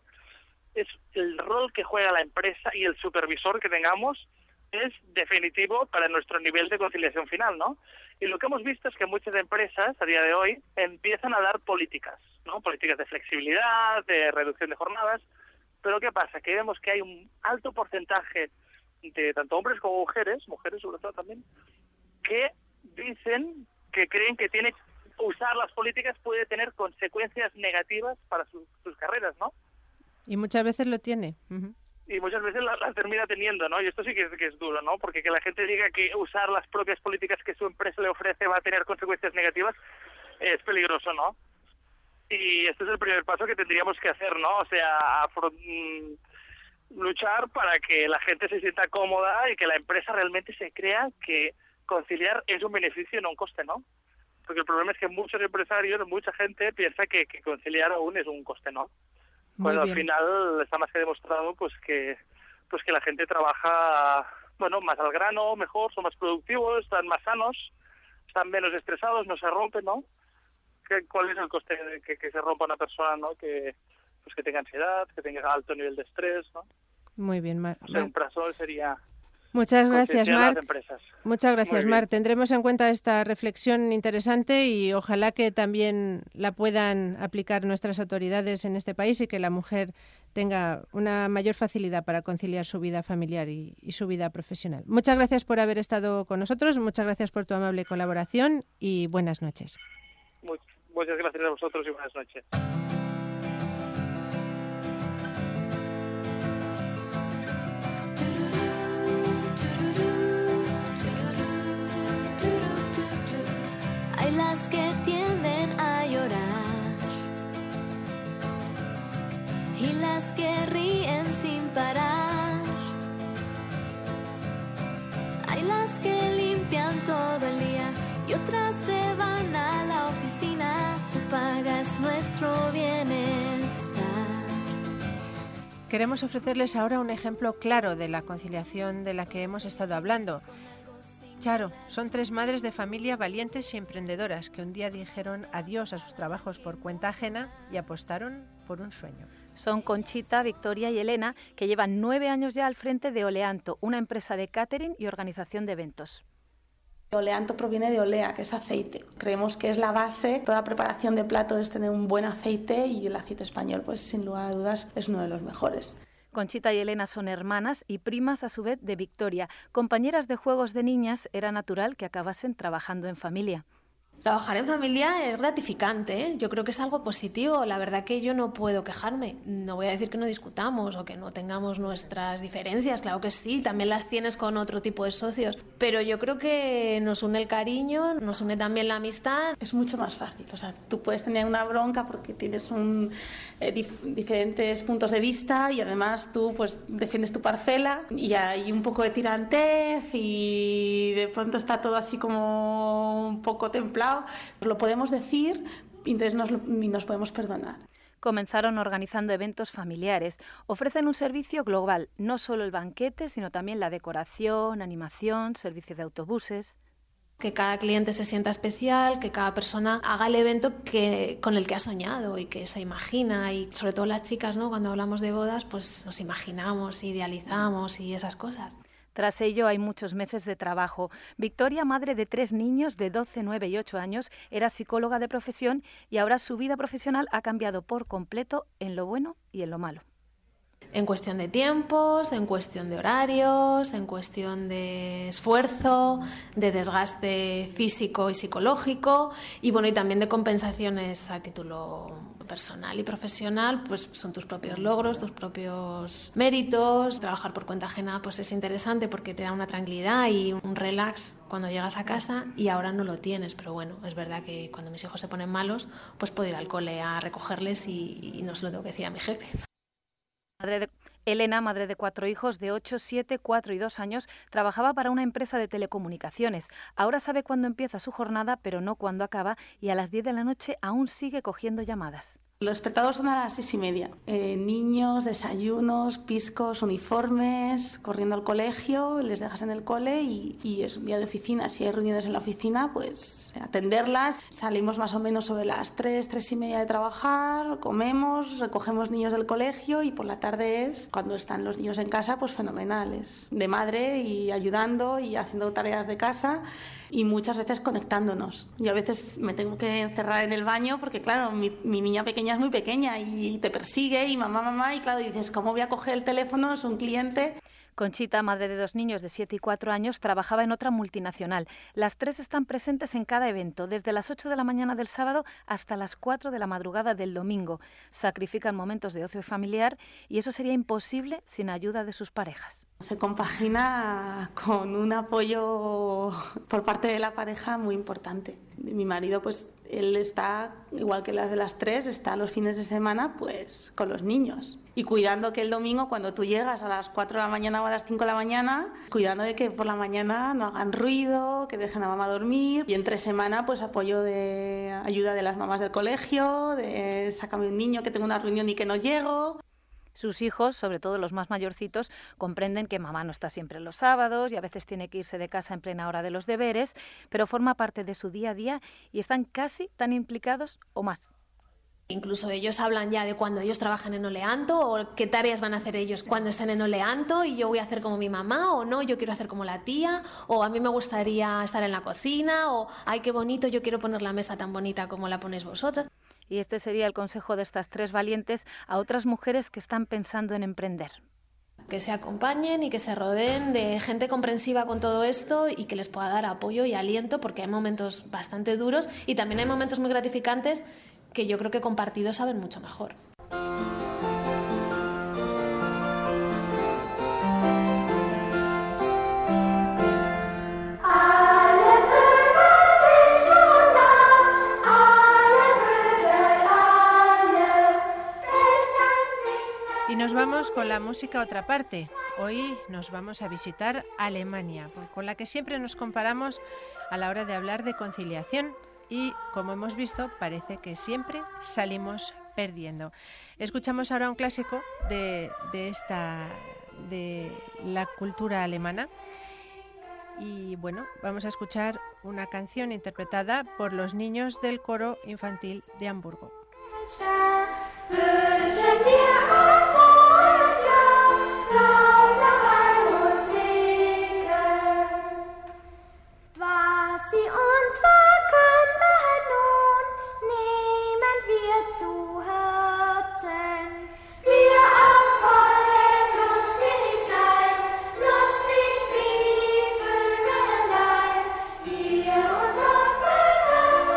es el rol que juega la empresa y el supervisor que tengamos es definitivo para nuestro nivel de conciliación final, ¿no? Y lo que hemos visto es que muchas empresas a día de hoy empiezan a dar políticas, ¿no? Políticas de flexibilidad, de reducción de jornadas, pero ¿qué pasa? Que vemos que hay un alto porcentaje de tanto hombres como mujeres sobre todo también, que dicen que creen que usar las políticas puede tener consecuencias negativas para sus carreras, ¿no? Y muchas veces lo tiene. Y muchas veces las termina teniendo, ¿no? Y esto sí que es duro, ¿no? Porque que la gente diga que usar las propias políticas que su empresa le ofrece va a tener consecuencias negativas es peligroso, ¿no? Y este es el primer paso que tendríamos que hacer, ¿no? O sea, luchar para que la gente se sienta cómoda y que la empresa realmente se crea que conciliar es un beneficio, no un coste, ¿no? Porque el problema es que muchos empresarios, mucha gente piensa que conciliar aún es un coste, ¿no? Cuando al final está más que demostrado pues que la gente trabaja, bueno, más al grano, mejor, son más productivos, están más sanos, están menos estresados, no se rompen, ¿no? ¿Cuál es el coste de que se rompa una persona, ¿no? Que tenga ansiedad, que tenga alto nivel de estrés, ¿no? Muy bien, Mar. O sea, un plazo sería... Muchas gracias, Marc. Muchas gracias, Marc. Tendremos en cuenta esta reflexión interesante y ojalá que también la puedan aplicar nuestras autoridades en este país y que la mujer tenga una mayor facilidad para conciliar su vida familiar y su vida profesional. Muchas gracias por haber estado con nosotros, muchas gracias por tu amable colaboración y buenas noches. Muchas gracias a vosotros y buenas noches. Las que tienden a llorar y las que ríen sin parar. Hay las que limpian todo el día y otras se van a la oficina. Su paga es nuestro bienestar. Queremos ofrecerles ahora un ejemplo claro de la conciliación de la que hemos estado hablando. Charo, son 3 madres de familia valientes y emprendedoras que un día dijeron adiós a sus trabajos por cuenta ajena y apostaron por un sueño. Son Conchita, Victoria y Elena, que llevan 9 años ya al frente de Oleanto, una empresa de catering y organización de eventos. Oleanto proviene de olea, que es aceite. Creemos que es la base. Toda preparación de plato es tener un buen aceite y el aceite español, pues sin lugar a dudas, es uno de los mejores. Conchita y Elena son hermanas y primas a su vez de Victoria. Compañeras de juegos de niñas, era natural que acabasen trabajando en familia. Trabajar en familia es gratificante, ¿eh? Yo creo que es algo positivo. La verdad que yo no puedo quejarme. No voy a decir que no discutamos o que no tengamos nuestras diferencias. Claro que sí, también las tienes con otro tipo de socios. Pero yo creo que nos une el cariño, nos une también la amistad. Es mucho más fácil. O sea, tú puedes tener una bronca porque tienes diferentes puntos de vista y además tú pues defiendes tu parcela y hay un poco de tirantez y de pronto está todo así como un poco templado. Lo podemos decir y entonces nos podemos perdonar. Comenzaron organizando eventos familiares. Ofrecen un servicio global, no solo el banquete, sino también la decoración, animación, servicio de autobuses. Que cada cliente se sienta especial, que cada persona haga el evento con el que ha soñado y que se imagina. Y sobre todo las chicas, ¿no? Cuando hablamos de bodas, pues nos imaginamos, idealizamos y esas cosas. Tras ello hay muchos meses de trabajo. Victoria, madre de 3 niños de 12, 9 y 8 años, era psicóloga de profesión y ahora su vida profesional ha cambiado por completo en lo bueno y en lo malo. En cuestión de tiempos, en cuestión de horarios, en cuestión de esfuerzo, de desgaste físico y psicológico y bueno, y también de compensaciones a título personal y profesional, pues son tus propios logros, tus propios méritos. Trabajar por cuenta ajena pues es interesante porque te da una tranquilidad y un relax cuando llegas a casa y ahora no lo tienes, pero bueno, es verdad que cuando mis hijos se ponen malos, pues puedo ir al cole a recogerles y no se lo tengo que decir a mi jefe. Elena, madre de 4 hijos de 8, 7, 4 y 2 años, trabajaba para una empresa de telecomunicaciones. Ahora sabe cuándo empieza su jornada, pero no cuándo acaba, y a las 10 de la noche aún sigue cogiendo llamadas. Los espectadores son a las 6:30. Niños, desayunos, piscos, uniformes, corriendo al colegio, les dejas en el cole y es un día de oficina. Si hay reuniones en la oficina, pues atenderlas. Salimos más o menos sobre las 3, 3:30 de trabajar, comemos, recogemos niños del colegio y por la tarde es cuando están los niños en casa, pues fenomenales. De madre y ayudando y haciendo tareas de casa. Y muchas veces conectándonos. Yo a veces me tengo que encerrar en el baño porque, claro, mi niña pequeña es muy pequeña y te persigue y mamá, y claro, dices, ¿cómo voy a coger el teléfono? Es un cliente. Conchita, madre de 2 niños de 7 y 4 años, trabajaba en otra multinacional. Las 3 están presentes en cada evento, desde las 8 de la mañana del sábado hasta las 4 de la madrugada del domingo. Sacrifican momentos de ocio familiar y eso sería imposible sin ayuda de sus parejas. Se compagina con un apoyo por parte de la pareja muy importante. Mi marido, pues él está, igual que las de las 3, está los fines de semana pues con los niños. Y cuidando que el domingo, cuando tú llegas a las 4 de la mañana o a las 5 de la mañana, cuidando de que por la mañana no hagan ruido, que dejen a mamá dormir. Y entre semana, pues apoyo de ayuda de las mamás del colegio, de sácame un niño que tengo una reunión y que no llego. Sus hijos, sobre todo los más mayorcitos, comprenden que mamá no está siempre los sábados y a veces tiene que irse de casa en plena hora de los deberes, pero forma parte de su día a día y están casi tan implicados o más. Incluso ellos hablan ya de cuando ellos trabajan en Oleanto o qué tareas van a hacer ellos cuando estén en Oleanto y yo voy a hacer como mi mamá o no, yo quiero hacer como la tía o a mí me gustaría estar en la cocina o ay, qué bonito, yo quiero poner la mesa tan bonita como la ponéis vosotras. Y este sería el consejo de estas 3 valientes a otras mujeres que están pensando en emprender. Que se acompañen y que se rodeen de gente comprensiva con todo esto y que les pueda dar apoyo y aliento porque hay momentos bastante duros y también hay momentos muy gratificantes que yo creo que compartidos saben mucho mejor. Y nos vamos con la música a otra parte. Hoy nos vamos a visitar Alemania, con la que siempre nos comparamos a la hora de hablar de conciliación y, como hemos visto, parece que siempre salimos perdiendo. Escuchamos ahora un clásico de la cultura alemana y bueno, vamos a escuchar una canción interpretada por los niños del coro infantil de Hamburgo. Hier und dort können wir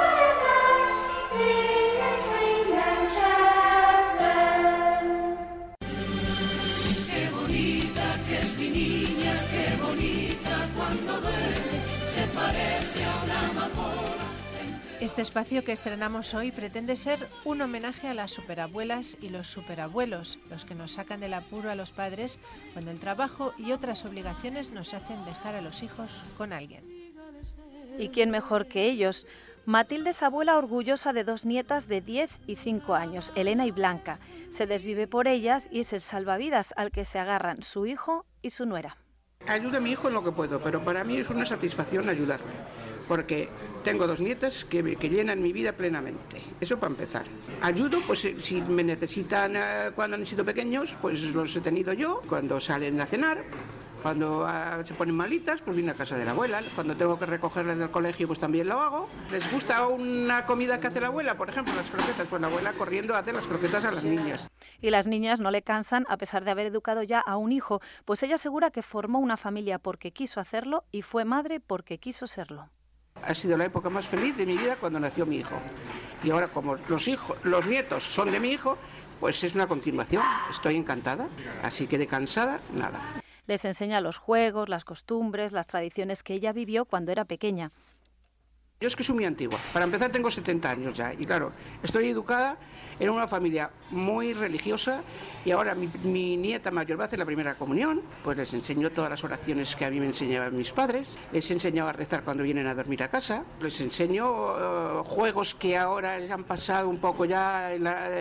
Este espacio que estrenamos hoy pretende ser un homenaje a las superabuelas y los superabuelos, los que nos sacan del apuro a los padres cuando el trabajo y otras obligaciones nos hacen dejar a los hijos con alguien. ¿Y quién mejor que ellos? Matilde es abuela orgullosa de 2 nietas de 10 y 5 años, Elena y Blanca. Se desvive por ellas y es el salvavidas al que se agarran su hijo y su nuera. Ayudo a mi hijo en lo que puedo, pero para mí es una satisfacción ayudarle, porque tengo 2 nietas que llenan mi vida plenamente. Eso para empezar. Ayudo, pues si me necesitan cuando han sido pequeños, pues los he tenido yo, cuando salen a cenar. Cuando se ponen malitas, pues viene a casa de la abuela. Cuando tengo que recogerlas del colegio, pues también lo hago. ¿Les gusta una comida que hace la abuela? Por ejemplo, las croquetas. Pues la abuela corriendo hace las croquetas a las niñas. Y las niñas no le cansan a pesar de haber educado ya a un hijo, pues ella asegura que formó una familia porque quiso hacerlo y fue madre porque quiso serlo. Ha sido la época más feliz de mi vida cuando nació mi hijo. Y ahora, como los nietos son de mi hijo, pues es una continuación. Estoy encantada, así que de cansada, nada. Les enseña los juegos, las costumbres, las tradiciones que ella vivió cuando era pequeña. Yo es que soy muy antigua. Para empezar tengo 70 años ya y claro, estoy educada en una familia muy religiosa y ahora mi nieta mayor va a hacer la primera comunión, pues les enseño todas las oraciones que a mí me enseñaban mis padres, les enseño a rezar cuando vienen a dormir a casa, les enseño juegos que ahora les han pasado un poco ya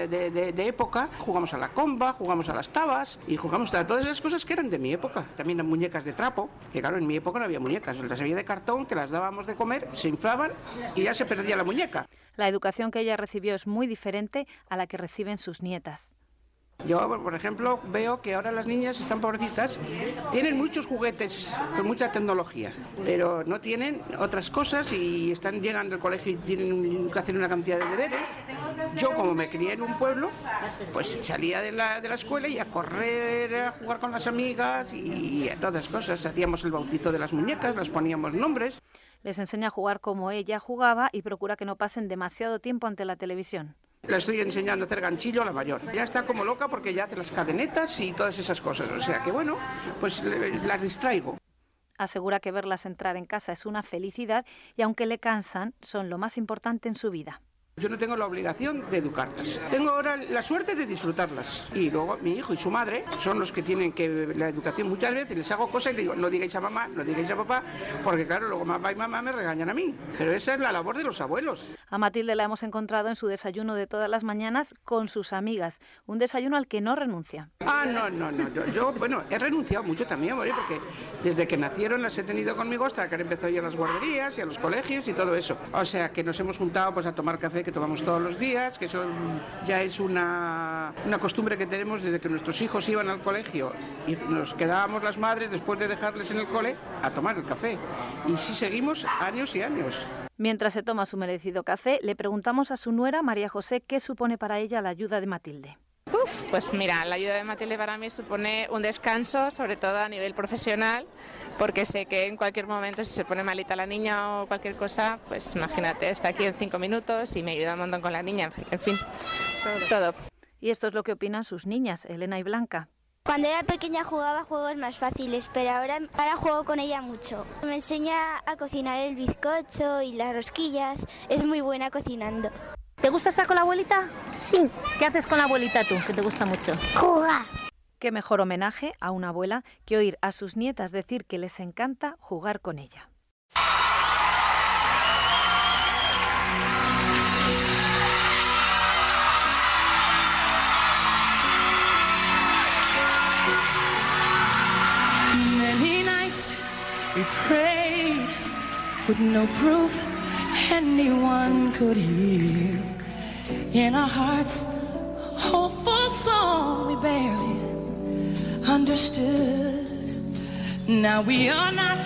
de época, jugamos a la comba, jugamos a las tabas y jugamos a todas esas cosas que eran de mi época. También las muñecas de trapo, que claro, en mi época no había muñecas, las había de cartón que las dábamos de comer, se inflaban y ya se perdía la muñeca. La educación que ella recibió es muy diferente a la que reciben sus nietas. Yo, por ejemplo, veo que ahora las niñas están pobrecitas, tienen muchos juguetes con mucha tecnología, pero no tienen otras cosas y llegan del colegio y tienen que hacer una cantidad de deberes. Yo, como me crié en un pueblo, pues salía de la escuela y a correr, a jugar con las amigas y a todas las cosas. Hacíamos el bautizo de las muñecas, las poníamos nombres. Les enseña a jugar como ella jugaba y procura que no pasen demasiado tiempo ante la televisión. Le estoy enseñando a hacer ganchillo a la mayor. Ya está como loca porque ya hace las cadenetas y todas esas cosas. O sea que bueno, pues las distraigo. Asegura que verlas entrar en casa es una felicidad y aunque le cansan, son lo más importante en su vida. Yo no tengo la obligación de educarlas. Tengo ahora la suerte de disfrutarlas. Y luego mi hijo y su madre son los que tienen que la educación. Muchas veces les hago cosas y digo, no digáis a mamá, no digáis a papá, porque claro, luego papá y mamá me regañan a mí. Pero esa es la labor de los abuelos. A Matilde la hemos encontrado en su desayuno de todas las mañanas con sus amigas. Un desayuno al que no renuncia. No. Yo bueno, he renunciado mucho también, porque desde que nacieron las he tenido conmigo hasta que han empezado a ir a las guarderías y a los colegios y todo eso. O sea que nos hemos juntado pues a tomar café que tomamos todos los días, que eso ya es una costumbre que tenemos desde que nuestros hijos iban al colegio y nos quedábamos las madres después de dejarles en el cole a tomar el café. Y sí seguimos años y años. Mientras se toma su merecido café, le preguntamos a su nuera, María José, qué supone para ella la ayuda de Matilde. Pues mira, la ayuda de Matilde para mí supone un descanso, sobre todo a nivel profesional, porque sé que en cualquier momento si se pone malita la niña o cualquier cosa, pues imagínate, está aquí en 5 minutos y me ayuda un montón con la niña, en fin, todo. Y esto es lo que opinan sus niñas, Elena y Blanca. Cuando era pequeña jugaba juegos más fáciles, pero ahora juego con ella mucho. Me enseña a cocinar el bizcocho y las rosquillas, es muy buena cocinando. ¿Te gusta estar con la abuelita? Sí. ¿Qué haces con la abuelita tú, que te gusta mucho? Jugar. Qué mejor homenaje a una abuela que oír a sus nietas decir que les encanta jugar con ella. Many nights we prayed with no proof anyone could hear. In our hearts, hopeful song we barely understood. Now we are not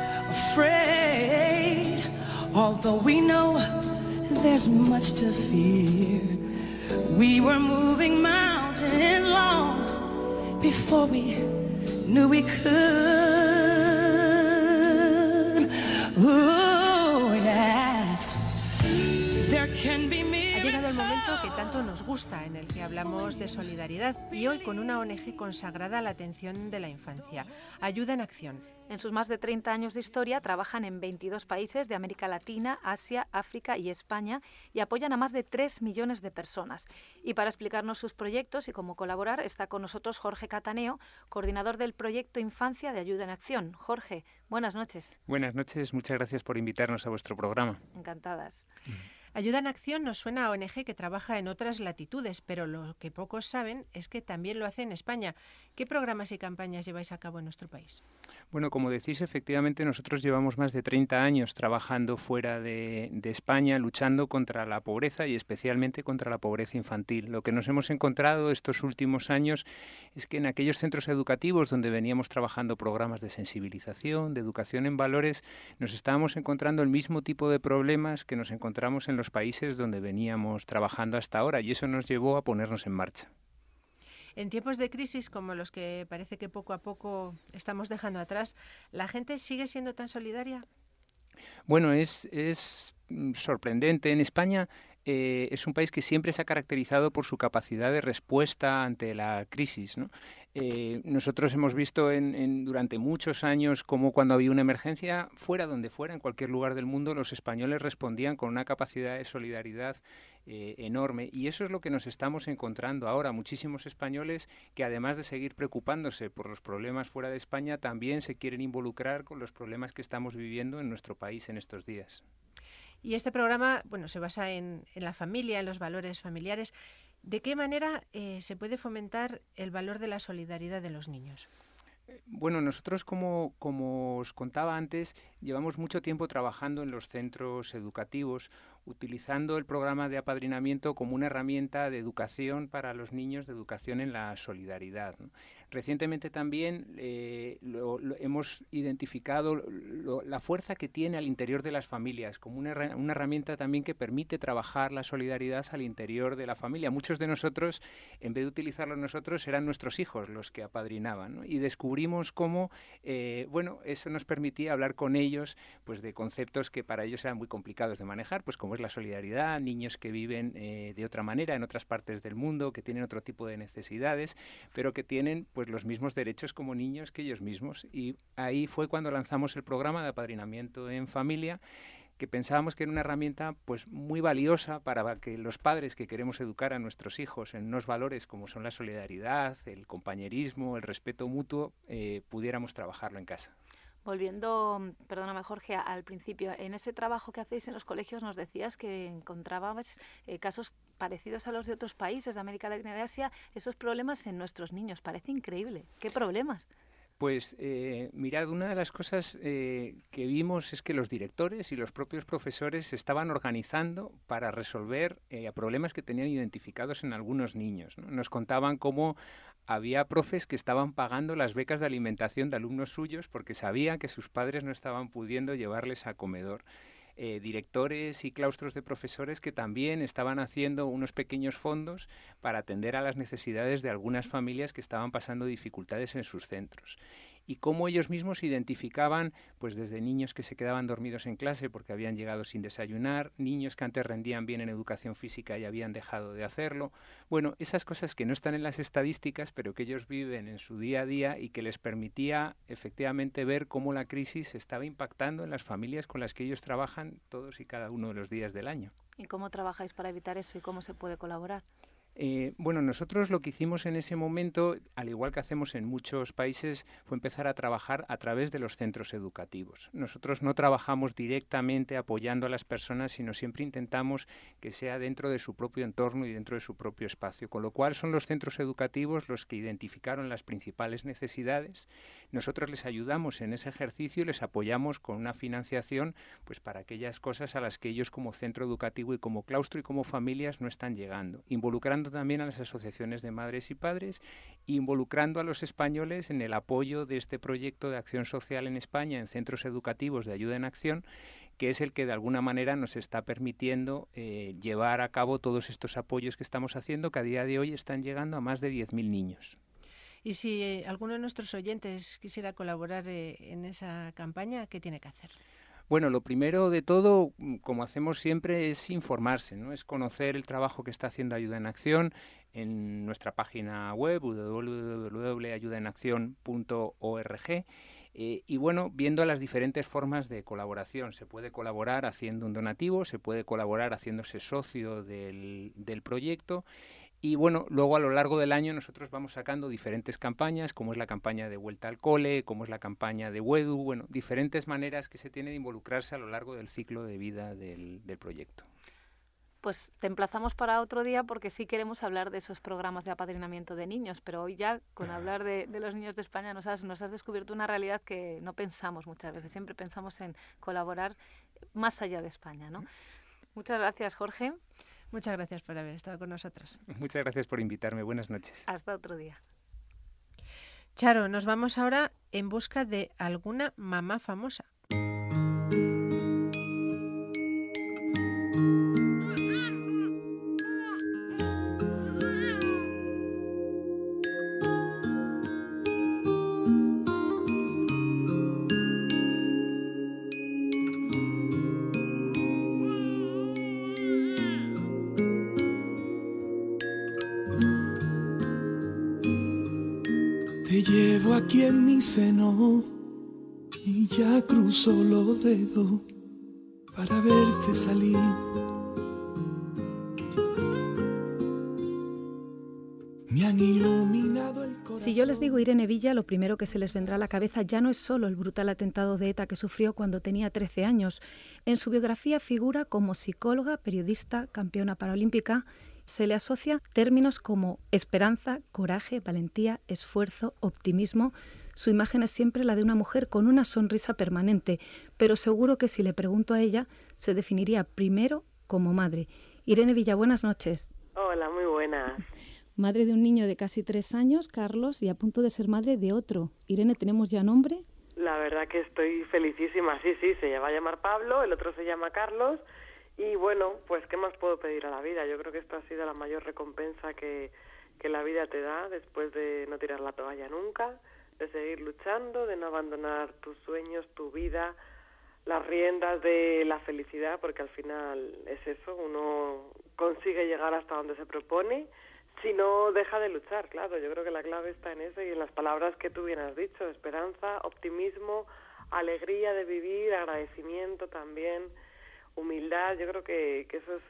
afraid, although we know there's much to fear. We were moving mountains long before we knew we could. Ooh, yes. There can be miracles. Ha llegado el momento que tanto nos gusta, en el que hablamos de solidaridad y hoy con una ONG consagrada a la atención de la infancia, Ayuda en Acción. En sus más de 30 años de historia trabajan en 22 países de América Latina, Asia, África y España y apoyan a más de 3 millones de personas. Y para explicarnos sus proyectos y cómo colaborar está con nosotros Jorge Cataneo, coordinador del proyecto Infancia de Ayuda en Acción. Jorge, buenas noches. Buenas noches, muchas gracias por invitarnos a vuestro programa. Encantadas. Ayuda en Acción nos suena a ONG que trabaja en otras latitudes, pero lo que pocos saben es que también lo hace en España. ¿Qué programas y campañas lleváis a cabo en nuestro país? Bueno, como decís, efectivamente nosotros llevamos más de 30 años trabajando fuera de España, luchando contra la pobreza y especialmente contra la pobreza infantil. Lo que nos hemos encontrado estos últimos años es que en aquellos centros educativos donde veníamos trabajando programas de sensibilización, de educación en valores, nos estábamos encontrando el mismo tipo de problemas que nos encontramos en los países donde veníamos trabajando hasta ahora, y eso nos llevó a ponernos en marcha. En tiempos de crisis como los que parece que poco a poco estamos dejando atrás, ¿la gente sigue siendo tan solidaria? Bueno, es sorprendente. En España es un país que siempre se ha caracterizado por su capacidad de respuesta ante la crisis, ¿no? Nosotros hemos visto durante muchos años cómo cuando había una emergencia, fuera donde fuera, en cualquier lugar del mundo, los españoles respondían con una capacidad de solidaridad enorme. Y eso es lo que nos estamos encontrando ahora. Muchísimos españoles que, además de seguir preocupándose por los problemas fuera de España, también se quieren involucrar con los problemas que estamos viviendo en nuestro país en estos días. Y este programa, bueno, se basa en la familia, en los valores familiares. ¿De qué manera se puede fomentar el valor de la solidaridad de los niños? Bueno, nosotros, como os contaba antes, llevamos mucho tiempo trabajando en los centros educativos, utilizando el programa de apadrinamiento como una herramienta de educación para los niños, de educación en la solidaridad, ¿no? Recientemente también hemos identificado la fuerza que tiene al interior de las familias, como una herramienta también que permite trabajar la solidaridad al interior de la familia. Muchos de nosotros, en vez de utilizarlo nosotros, eran nuestros hijos los que apadrinaban, ¿no? Y descubrimos cómo, eso nos permitía hablar con ellos, pues, de conceptos que para ellos eran muy complicados de manejar, pues como es la solidaridad, niños que viven de otra manera en otras partes del mundo, que tienen otro tipo de necesidades, pero que tienen pues los mismos derechos como niños que ellos mismos. Y ahí fue cuando lanzamos el programa de apadrinamiento en familia, que pensábamos que era una herramienta pues muy valiosa para que los padres que queremos educar a nuestros hijos en unos valores como son la solidaridad, el compañerismo, el respeto mutuo, pudiéramos trabajarlo en casa. Volviendo, perdóname Jorge, al principio, en ese trabajo que hacéis en los colegios nos decías que encontrabais casos parecidos a los de otros países de América Latina y de Asia, esos problemas en nuestros niños. Parece increíble. ¿Qué problemas? Pues mirad, una de las cosas que vimos es que los directores y los propios profesores se estaban organizando para resolver problemas que tenían identificados en algunos niños, ¿no? Nos contaban cómo había profes que estaban pagando las becas de alimentación de alumnos suyos porque sabían que sus padres no estaban pudiendo llevarles a comedor. Directores y claustros de profesores que también estaban haciendo unos pequeños fondos para atender a las necesidades de algunas familias que estaban pasando dificultades en sus centros. Y cómo ellos mismos identificaban, pues desde niños que se quedaban dormidos en clase porque habían llegado sin desayunar, niños que antes rendían bien en educación física y habían dejado de hacerlo. Bueno, esas cosas que no están en las estadísticas, pero que ellos viven en su día a día y que les permitía efectivamente ver cómo la crisis estaba impactando en las familias con las que ellos trabajan todos y cada uno de los días del año. ¿Y cómo trabajáis para evitar eso y cómo se puede colaborar? Bueno, nosotros lo que hicimos en ese momento, al igual que hacemos en muchos países, fue empezar a trabajar a través de los centros educativos. Nosotros no trabajamos directamente apoyando a las personas, sino siempre intentamos que sea dentro de su propio entorno y dentro de su propio espacio, con lo cual son los centros educativos los que identificaron las principales necesidades. Nosotros les ayudamos en ese ejercicio y les apoyamos con una financiación pues para aquellas cosas a las que ellos como centro educativo y como claustro y como familias no están llegando, involucrando también a las asociaciones de madres y padres, involucrando a los españoles en el apoyo de este proyecto de acción social en España en centros educativos de ayuda en acción, que es el que de alguna manera nos está permitiendo llevar a cabo todos estos apoyos que estamos haciendo, que a día de hoy están llegando a más de 10.000 niños. Y si alguno de nuestros oyentes quisiera colaborar en esa campaña, ¿qué tiene que hacer? Bueno, lo primero de todo, como hacemos siempre, es informarse, ¿no? Es conocer el trabajo que está haciendo Ayuda en Acción en nuestra página web www.ayudaenaccion.org. Y bueno, viendo las diferentes formas de colaboración. Se puede colaborar haciendo un donativo, se puede colaborar haciéndose socio del proyecto. Y bueno, luego a lo largo del año nosotros vamos sacando diferentes campañas, como es la campaña de Vuelta al Cole, como es la campaña de WEDU, bueno, diferentes maneras que se tiene de involucrarse a lo largo del ciclo de vida del proyecto. Pues te emplazamos para otro día porque sí queremos hablar de esos programas de apadrinamiento de niños, pero hoy ya con hablar de los niños de España nos has descubierto una realidad que no pensamos muchas veces, siempre pensamos en colaborar más allá de España, ¿no? Muchas gracias, Jorge. Muchas gracias por haber estado con nosotros. Muchas gracias por invitarme. Buenas noches. Hasta otro día. Charo, nos vamos ahora en busca de alguna mamá famosa. Te llevo aquí en mi seno y ya cruzo los dedos para verte salir. Me han iluminado el corazón. Si yo les digo Irene Villa, lo primero que se les vendrá a la cabeza ya no es solo el brutal atentado de ETA que sufrió cuando tenía 13 años. En su biografía figura como psicóloga, periodista, campeona paralímpica. Se le asocia términos como esperanza, coraje, valentía, esfuerzo, optimismo. Su imagen es siempre la de una mujer con una sonrisa permanente, pero seguro que si le pregunto a ella, se definiría primero como madre. Irene Villa, buenas noches. Hola, muy buenas. Madre de un niño de casi 3 años, Carlos, y a punto de ser madre de otro. Irene, ¿tenemos ya nombre? La verdad que estoy felicísima. Sí, se va a llamar Pablo, el otro se llama Carlos. Y bueno, pues ¿qué más puedo pedir a la vida? Yo creo que esta ha sido la mayor recompensa que la vida te da después de no tirar la toalla nunca, de seguir luchando, de no abandonar tus sueños, tu vida, las riendas de la felicidad, porque al final es eso, uno consigue llegar hasta donde se propone si no deja de luchar, claro. Yo creo que la clave está en eso y en las palabras que tú bien has dicho, esperanza, optimismo, alegría de vivir, agradecimiento también, humildad. Yo creo que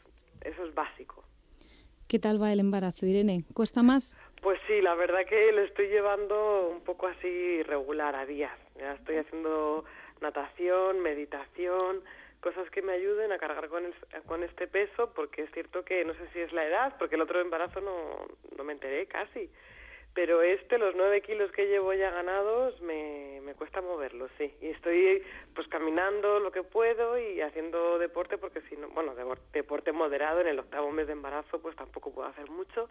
eso es básico. ¿Qué tal va el embarazo, Irene? ¿Cuesta más? Pues sí, la verdad que lo estoy llevando un poco así regular a días. Ya estoy haciendo natación, meditación, cosas que me ayuden a cargar con este peso, porque es cierto que no sé si es la edad, porque el otro embarazo no me enteré casi. Pero los 9 kilos que llevo ya ganados, me cuesta moverlos, sí. Y estoy pues caminando lo que puedo y haciendo deporte, porque si no, bueno, deporte moderado, en el 8º mes de embarazo pues tampoco puedo hacer mucho,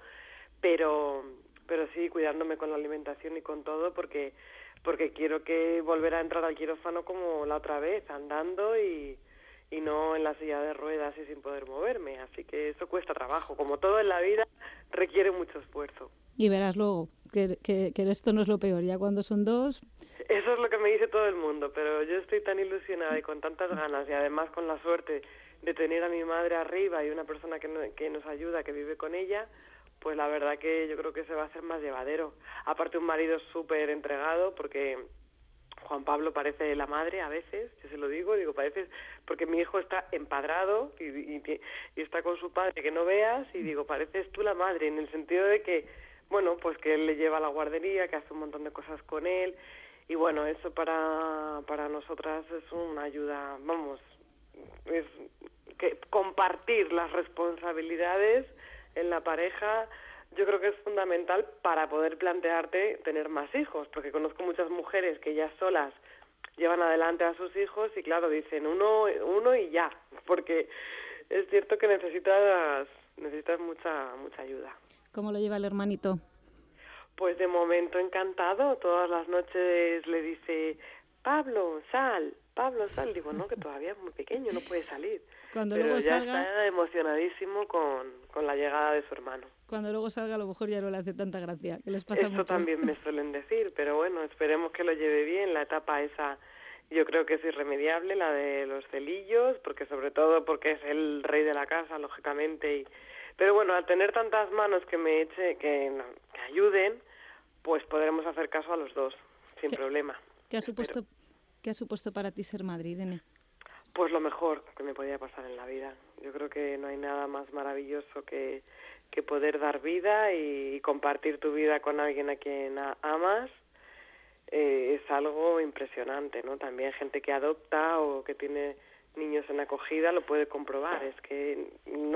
pero sí cuidándome con la alimentación y con todo, porque quiero que volver a entrar al quirófano como la otra vez, andando y no en la silla de ruedas y sin poder moverme. Así que eso cuesta trabajo. Como todo en la vida, requiere mucho esfuerzo. Y verás luego que esto no es lo peor, ya cuando son 2... Eso es lo que me dice todo el mundo, pero yo estoy tan ilusionada y con tantas ganas, y además con la suerte de tener a mi madre arriba y una persona que nos ayuda, que vive con ella, pues la verdad que yo creo que se va a hacer más llevadero. Aparte, un marido súper entregado, porque Juan Pablo parece la madre a veces, yo se lo digo, parece, porque mi hijo está empadrado y está con su padre que no veas, y digo, pareces tú la madre, en el sentido de que, bueno, pues que él le lleva a la guardería, que hace un montón de cosas con él, y bueno, eso para nosotras es una ayuda, vamos, es que compartir las responsabilidades en la pareja, yo creo que es fundamental para poder plantearte tener más hijos, porque conozco muchas mujeres que ya solas llevan adelante a sus hijos y claro, dicen uno y ya, porque es cierto que necesitas mucha ayuda. ¿Cómo lo lleva el hermanito? Pues de momento encantado, todas las noches le dice, Pablo, sal. Digo, no, que todavía es muy pequeño, no puede salir. Pero luego ya salga... está emocionadísimo con la llegada de su hermano. Cuando luego salga a lo mejor ya no le hace tanta gracia, que les pasa mucho. Eso también me suelen decir, pero bueno, esperemos que lo lleve bien. La etapa esa yo creo que es irremediable, la de los celillos, porque sobre todo porque es el rey de la casa, lógicamente, pero bueno, al tener tantas manos que ayuden, pues podremos hacer caso a los dos, sin problema. ¿Qué ha supuesto para ti ser madre, Irene? Pues lo mejor que me podía pasar en la vida. Yo creo que no hay nada más maravilloso que poder dar vida y compartir tu vida con alguien a quien amas. Es algo impresionante, ¿no? También gente que adopta o que tiene niños en acogida lo puede comprobar. Es que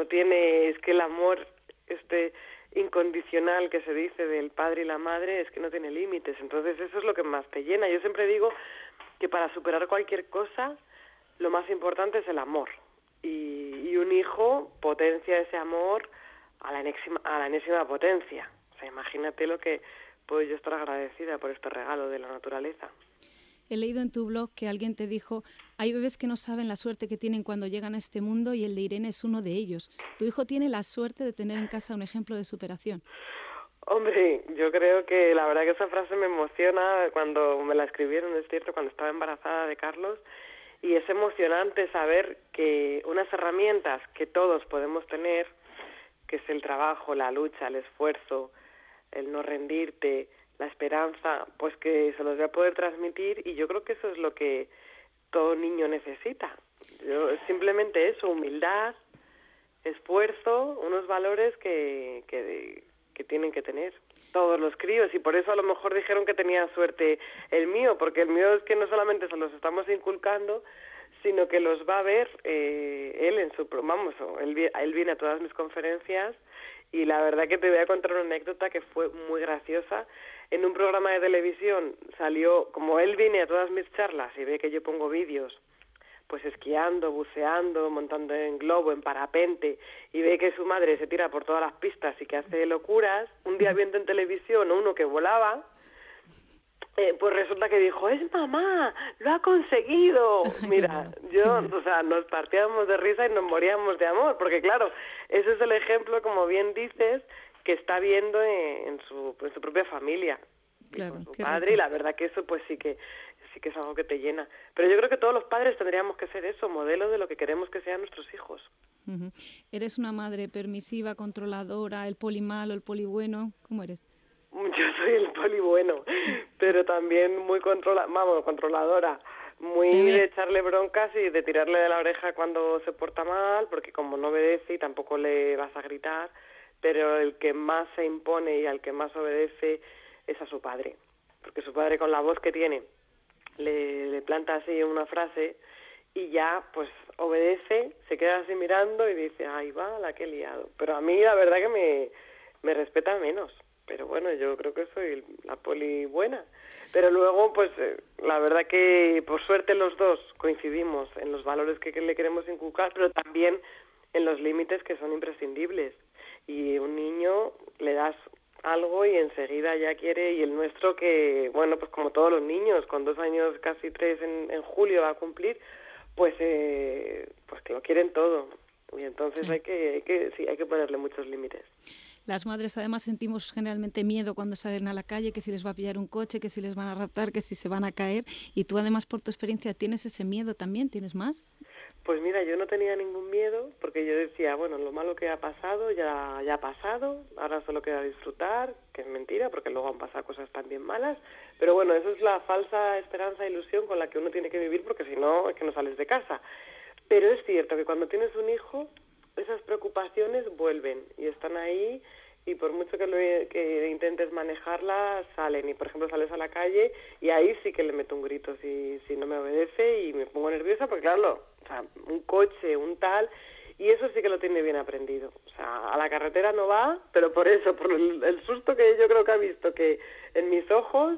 el amor incondicional que se dice del padre y la madre es que no tiene límites. Entonces eso es lo que más te llena. Yo siempre digo que para superar cualquier cosa lo más importante es el amor. Y un hijo potencia ese amor a la enésima potencia. O sea, imagínate lo que puedo yo estar agradecida por este regalo de la naturaleza. He leído en tu blog que alguien te dijo, hay bebés que no saben la suerte que tienen cuando llegan a este mundo y el de Irene es uno de ellos. Tu hijo tiene la suerte de tener en casa un ejemplo de superación. Hombre, yo creo que la verdad que esa frase me emociona cuando me la escribieron, es cierto, cuando estaba embarazada de Carlos, y es emocionante saber que unas herramientas que todos podemos tener, que es el trabajo, la lucha, el esfuerzo, el no rendirte, la esperanza, pues que se los voy a poder transmitir, y yo creo que eso es lo que todo niño necesita. Simplemente eso, humildad, esfuerzo, unos valores que tienen que tener todos los críos, y por eso a lo mejor dijeron que tenía suerte el mío, porque el mío es que no solamente se los estamos inculcando, sino que los va a ver él en su... Vamos, él viene a todas mis conferencias, y la verdad que te voy a contar una anécdota que fue muy graciosa. En un programa de televisión salió, como él viene a todas mis charlas y ve que yo pongo vídeos, pues esquiando, buceando, montando en globo, en parapente, y ve que su madre se tira por todas las pistas y que hace locuras, un día viendo en televisión uno que volaba, pues resulta que dijo, es mamá, lo ha conseguido. Mira, nos partíamos de risa y nos moríamos de amor, porque claro, ese es el ejemplo, como bien dices, que está viendo en su propia familia, claro, con su padre, y la verdad que eso pues sí que es algo que te llena. Pero yo creo que todos los padres tendríamos que ser eso, modelo de lo que queremos que sean nuestros hijos. Uh-huh. ¿Eres una madre permisiva, controladora, el poli malo, el poli bueno? ¿Cómo eres? Yo soy el poli bueno, pero también muy controladora, muy de echarle broncas y de tirarle de la oreja cuando se porta mal, porque como no obedece y tampoco le vas a gritar, pero el que más se impone y al que más obedece es a su padre, porque su padre con la voz que tiene le planta así una frase y ya pues obedece, se queda así mirando y dice, ay va, la que he liado. Pero a mí la verdad que me respeta menos, pero bueno, yo creo que soy la poli buena. Pero luego pues la verdad que por suerte los dos coincidimos en los valores que le queremos inculcar, pero también en los límites que son imprescindibles. Y un niño le das algo y enseguida ya quiere, y el nuestro que, bueno, pues como todos los niños, con 2 años, casi 3 en julio va a cumplir, pues que lo quieren todo. Y entonces sí. hay que ponerle muchos límites. Las madres además sentimos generalmente miedo cuando salen a la calle, que si les va a pillar un coche, que si les van a raptar, que si se van a caer, y tú además por tu experiencia tienes ese miedo también, ¿tienes más? Pues mira, yo no tenía ningún miedo, porque yo decía, bueno, lo malo que ha pasado ya ha pasado, ahora solo queda disfrutar, que es mentira, porque luego han pasado cosas también malas, pero bueno, eso es la falsa esperanza e ilusión con la que uno tiene que vivir, porque si no, es que no sales de casa. Pero es cierto que cuando tienes un hijo, esas preocupaciones vuelven y están ahí, y por mucho que intentes manejarlas, salen. Y por ejemplo sales a la calle y ahí sí que le meto un grito si no me obedece, y me pongo nerviosa porque claro, o sea, un coche, un tal, y eso sí que lo tiene bien aprendido. O sea, a la carretera no va, pero por eso, por el susto que yo creo que ha visto que en mis ojos,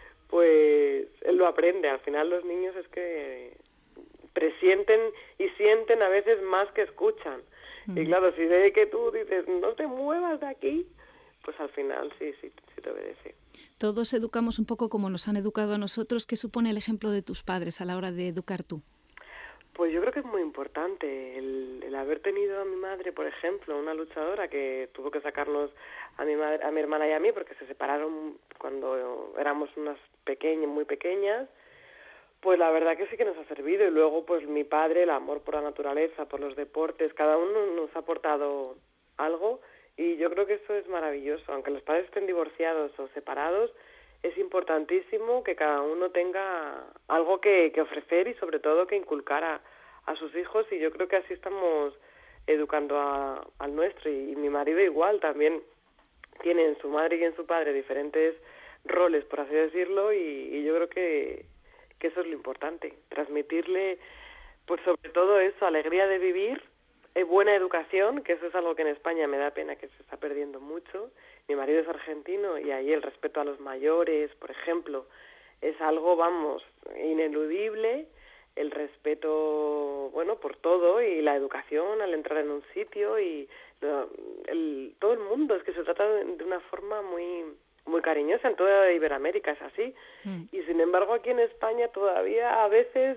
pues él lo aprende. Al final los niños es que presienten y sienten a veces más que escuchan. Y claro, si ve que tú dices, no te muevas de aquí, pues al final sí te obedece. Todos educamos un poco como nos han educado a nosotros. ¿Qué supone el ejemplo de tus padres a la hora de educar tú? Pues yo creo que es muy importante el haber tenido a mi madre, por ejemplo, una luchadora que tuvo que sacarnos a mi madre, a mi hermana y a mí, porque se separaron cuando éramos unas muy pequeñas. Pues la verdad que sí que nos ha servido, y luego pues mi padre, el amor por la naturaleza, por los deportes, cada uno nos ha aportado algo, y yo creo que eso es maravilloso. Aunque los padres estén divorciados o separados, es importantísimo que cada uno tenga algo que ofrecer y sobre todo que inculcar a sus hijos, y yo creo que así estamos educando al nuestro. Y mi marido igual, también tiene en su madre y en su padre diferentes roles, por así decirlo, y yo creo que eso es lo importante, transmitirle, pues sobre todo eso, alegría de vivir, buena educación, que eso es algo que en España me da pena que se está perdiendo mucho. Mi marido es argentino y ahí el respeto a los mayores, por ejemplo, es algo, vamos, ineludible, el respeto, bueno, por todo, y la educación al entrar en un sitio, y todo el mundo, es que se trata de una forma muy cariñosa. En toda Iberoamérica es así, y sin embargo aquí en España todavía a veces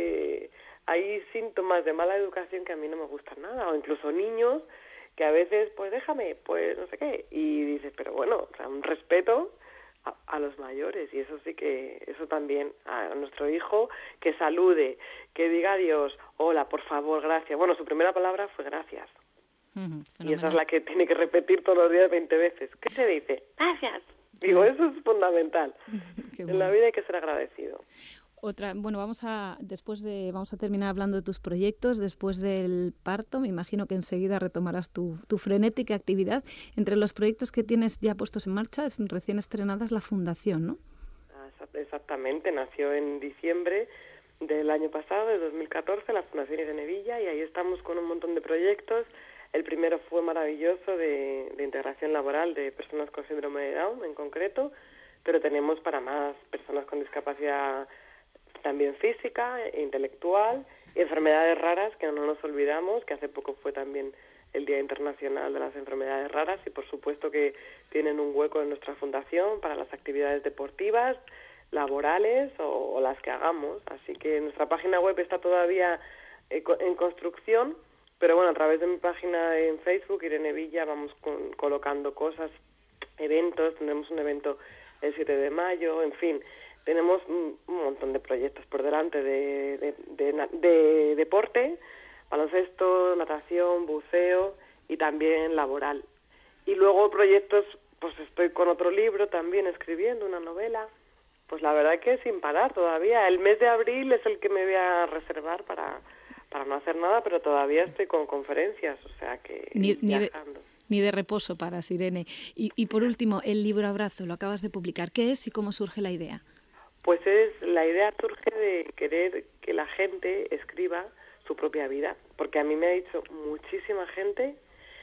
hay síntomas de mala educación que a mí no me gustan nada, o incluso niños que a veces, pues déjame, pues no sé qué, y dices, pero bueno, o sea, un respeto a los mayores, y eso sí que, eso también, a nuestro hijo, que salude, que diga adiós, hola, por favor, gracias. Bueno, su primera palabra fue gracias. Y esa es la que tiene que repetir todos los días 20 veces. ¿Qué se dice? Gracias. Digo, eso es fundamental. En la vida hay que ser agradecido. Vamos a terminar hablando de tus proyectos después del parto. Me imagino que enseguida retomarás tu frenética actividad. Entre los proyectos que tienes ya puestos en marcha, recién estrenadas la fundación, ¿no? Exactamente, nació en diciembre del año pasado, de 2014, la Fundación Irene Villa, y ahí estamos con un montón de proyectos. El primero fue maravilloso de integración laboral de personas con síndrome de Down en concreto, pero tenemos para más personas con discapacidad también física, intelectual, y enfermedades raras, que no nos olvidamos, que hace poco fue también el Día Internacional de las Enfermedades Raras, y por supuesto que tienen un hueco en nuestra fundación para las actividades deportivas, laborales o las que hagamos. Así que nuestra página web está todavía en construcción, pero bueno, a través de mi página en Facebook, Irene Villa, vamos colocando cosas, eventos. Tendremos un evento el 7 de mayo, en fin. Tenemos un montón de proyectos por delante de deporte, baloncesto, natación, buceo y también laboral. Y luego proyectos, pues estoy con otro libro también escribiendo, una novela. Pues la verdad que sin parar todavía. El mes de abril es el que me voy a reservar para no hacer nada, pero todavía estoy con conferencias, o sea que viajando. Ni de reposo para Irene. Y por último, el libro Abrazo, lo acabas de publicar. ¿Qué es y cómo surge la idea? Pues la idea surge de querer que la gente escriba su propia vida, porque a mí me ha dicho muchísima gente,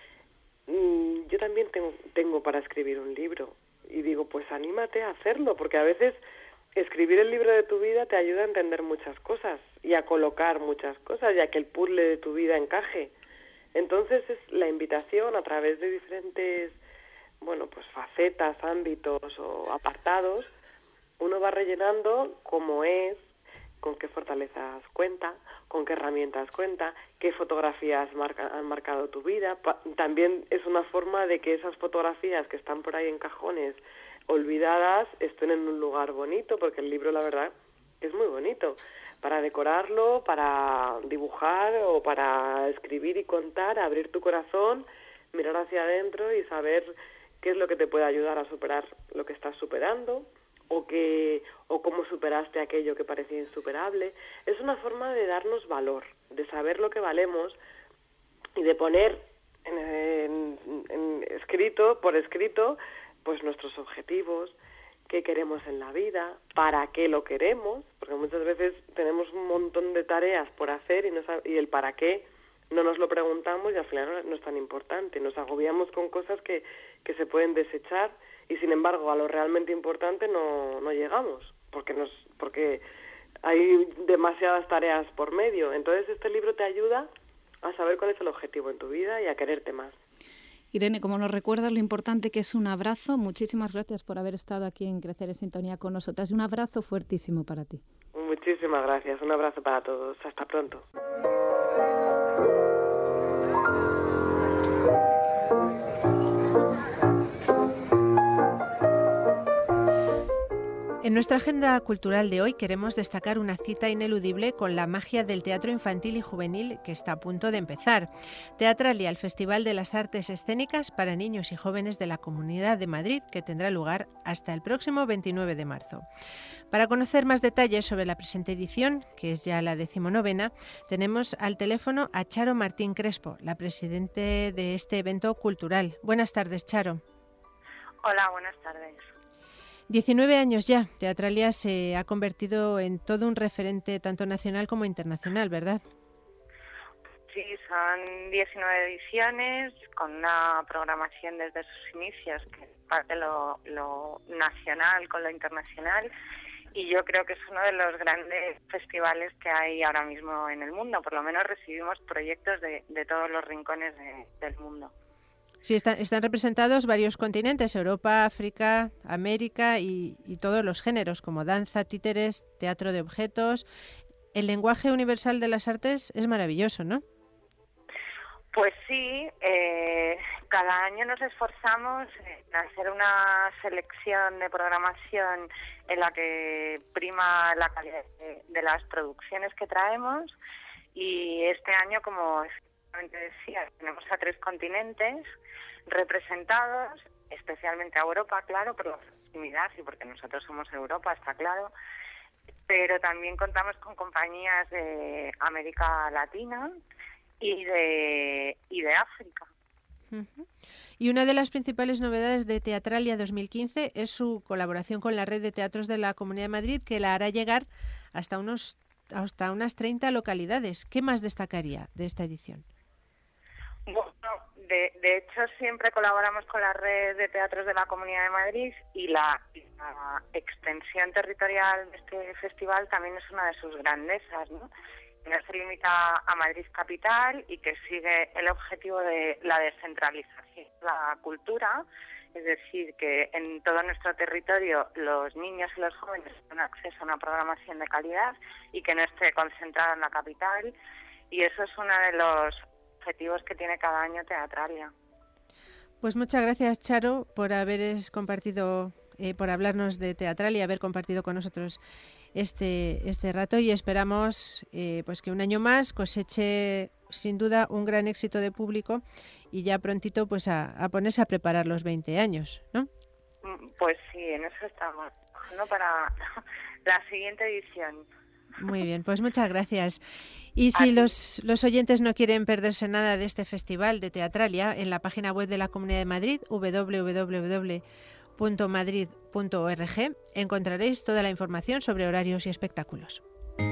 yo también tengo para escribir un libro, y digo, pues anímate a hacerlo, porque a veces escribir el libro de tu vida te ayuda a entender muchas cosas y a colocar muchas cosas, ya que el puzzle de tu vida encaje. Entonces es la invitación a través de diferentes, pues facetas, ámbitos o apartados. Uno va rellenando cómo es, con qué fortalezas cuenta, con qué herramientas cuenta, qué fotografías han marcado tu vida. También es una forma de que esas fotografías que están por ahí en cajones olvidadas estén en un lugar bonito, porque el libro, la verdad, es muy bonito. Para decorarlo, para dibujar o para escribir y contar, abrir tu corazón, mirar hacia adentro y saber qué es lo que te puede ayudar a superar lo que estás superando, o cómo superaste aquello que parecía insuperable. Es una forma de darnos valor, de saber lo que valemos y de poner por escrito, pues nuestros objetivos, qué queremos en la vida, para qué lo queremos, porque muchas veces tenemos un montón de tareas por hacer y el para qué no nos lo preguntamos, y al final no es tan importante. Nos agobiamos con cosas que se pueden desechar, y sin embargo a lo realmente importante no llegamos, porque hay demasiadas tareas por medio. Entonces este libro te ayuda a saber cuál es el objetivo en tu vida y a quererte más. Irene, como nos recuerdas lo importante que es un abrazo, muchísimas gracias por haber estado aquí en Crecer en Sintonía con nosotras, y un abrazo fuertísimo para ti. Muchísimas gracias, un abrazo para todos, hasta pronto. En nuestra agenda cultural de hoy queremos destacar una cita ineludible con la magia del teatro infantil y juvenil que está a punto de empezar. Teatralia, el Festival de las Artes Escénicas para niños y jóvenes de la Comunidad de Madrid, que tendrá lugar hasta el próximo 29 de marzo. Para conocer más detalles sobre la presente edición, que es ya la 19ª, tenemos al teléfono a Charo Martín Crespo, la presidente de este evento cultural. Buenas tardes, Charo. Hola, buenas tardes. 19 años ya, Teatralia se ha convertido en todo un referente tanto nacional como internacional, ¿verdad? Sí, son 19 ediciones con una programación desde sus inicios que parte lo nacional con lo internacional, y yo creo que es uno de los grandes festivales que hay ahora mismo en el mundo. Por lo menos recibimos proyectos de todos los rincones del mundo. Sí, están representados varios continentes, Europa, África, América y todos los géneros, como danza, títeres, teatro de objetos. El lenguaje universal de las artes es maravilloso, ¿no? Pues sí, cada año nos esforzamos en hacer una selección de programación en la que prima la calidad de las producciones que traemos, y este año, como decía, tenemos a 3 continentes representados, especialmente a Europa, claro, por la proximidad y porque nosotros somos Europa, está claro, pero también contamos con compañías de América Latina y de África. Uh-huh. Y una de las principales novedades de Teatralia 2015 es su colaboración con la Red de Teatros de la Comunidad de Madrid, que la hará llegar hasta unas 30 localidades. ¿Qué más destacaría de esta edición? Bueno, de hecho siempre colaboramos con la Red de Teatros de la Comunidad de Madrid, y la extensión territorial de este festival también es una de sus grandezas, ¿no? No se limita a Madrid capital y que sigue el objetivo de la descentralización de la cultura, es decir, que en todo nuestro territorio los niños y los jóvenes tengan acceso a una programación de calidad y que no esté concentrada en la capital, y eso es uno de los objetivos que tiene cada año Teatralia. Pues muchas gracias, Charo, por por hablarnos de Teatralia y haber compartido con nosotros este rato, y esperamos pues que un año más coseche sin duda un gran éxito de público y ya prontito pues a ponerse a preparar los 20 años, ¿no? Pues sí, en eso estamos, ¿no? Para la siguiente edición. Muy bien, pues muchas gracias. Y si los oyentes no quieren perderse nada de este festival de Teatralia, en la página web de la Comunidad de Madrid, www.madrid.org, encontraréis toda la información sobre horarios y espectáculos.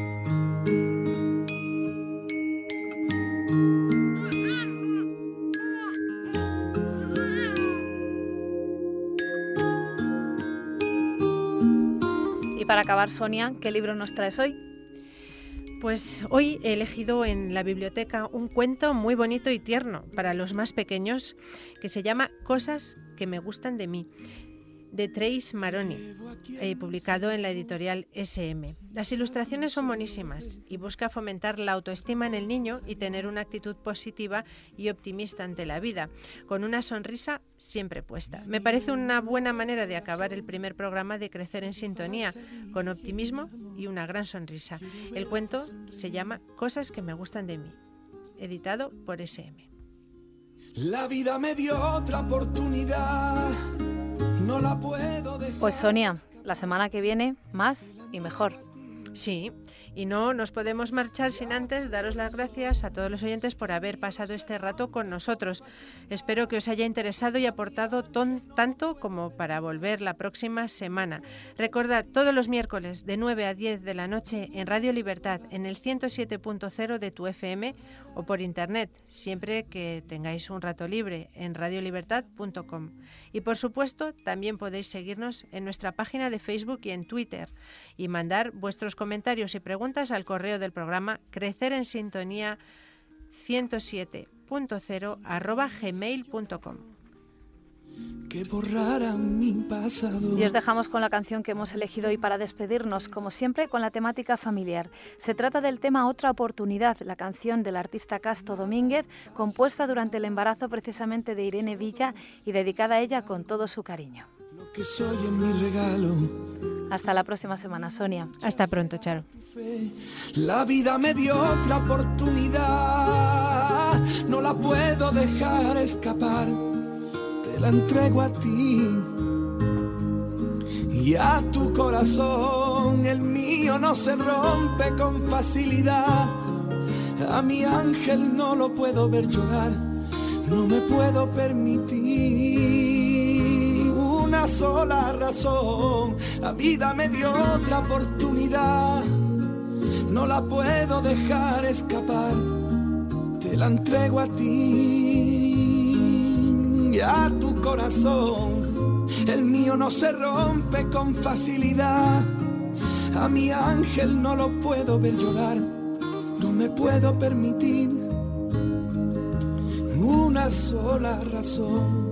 Y para acabar, Sonia, ¿qué libro nos traes hoy? Pues hoy he elegido en la biblioteca un cuento muy bonito y tierno para los más pequeños que se llama Cosas que me gustan de mí, de Trace Maroni, publicado en la editorial SM. Las ilustraciones son monísimas y busca fomentar la autoestima en el niño y tener una actitud positiva y optimista ante la vida, con una sonrisa siempre puesta. Me parece una buena manera de acabar el primer programa de Crecer en Sintonía, con optimismo y una gran sonrisa. El cuento se llama Cosas que me gustan de mí, editado por SM. La vida me dio otra oportunidad. No la puedo dejar. Pues Sonia, la semana que viene más y mejor. Sí, y no nos podemos marchar sin antes daros las gracias a todos los oyentes por haber pasado este rato con nosotros. Espero que os haya interesado y aportado tanto como para volver la próxima semana. Recordad, todos los miércoles de 9 a 10 de la noche en Radio Libertad, en el 107.0 de tu FM o por internet, siempre que tengáis un rato libre en radiolibertad.com. Y por supuesto, también podéis seguirnos en nuestra página de Facebook y en Twitter y mandar vuestros comentarios y preguntas al correo del programa crecerensintonía107.0 Que borrara mi pasado. Y os dejamos con la canción que hemos elegido hoy para despedirnos, como siempre, con la temática familiar. Se trata del tema Otra Oportunidad, la canción del artista Casto Domínguez, compuesta durante el embarazo precisamente de Irene Villa y dedicada a ella con todo su cariño. Lo que soy en mi regalo Hasta la próxima semana, Sonia. Hasta pronto, Charo. La vida me dio otra oportunidad, no la puedo dejar escapar, te la entrego a ti y a tu corazón. El mío no se rompe con facilidad, a mi ángel no lo puedo ver llorar, no me puedo permitir una sola razón. La vida me dio otra oportunidad, no la puedo dejar escapar, te la entrego a ti y a tu corazón. El mío no se rompe con facilidad, a mi ángel no lo puedo ver llorar, no me puedo permitir una sola razón.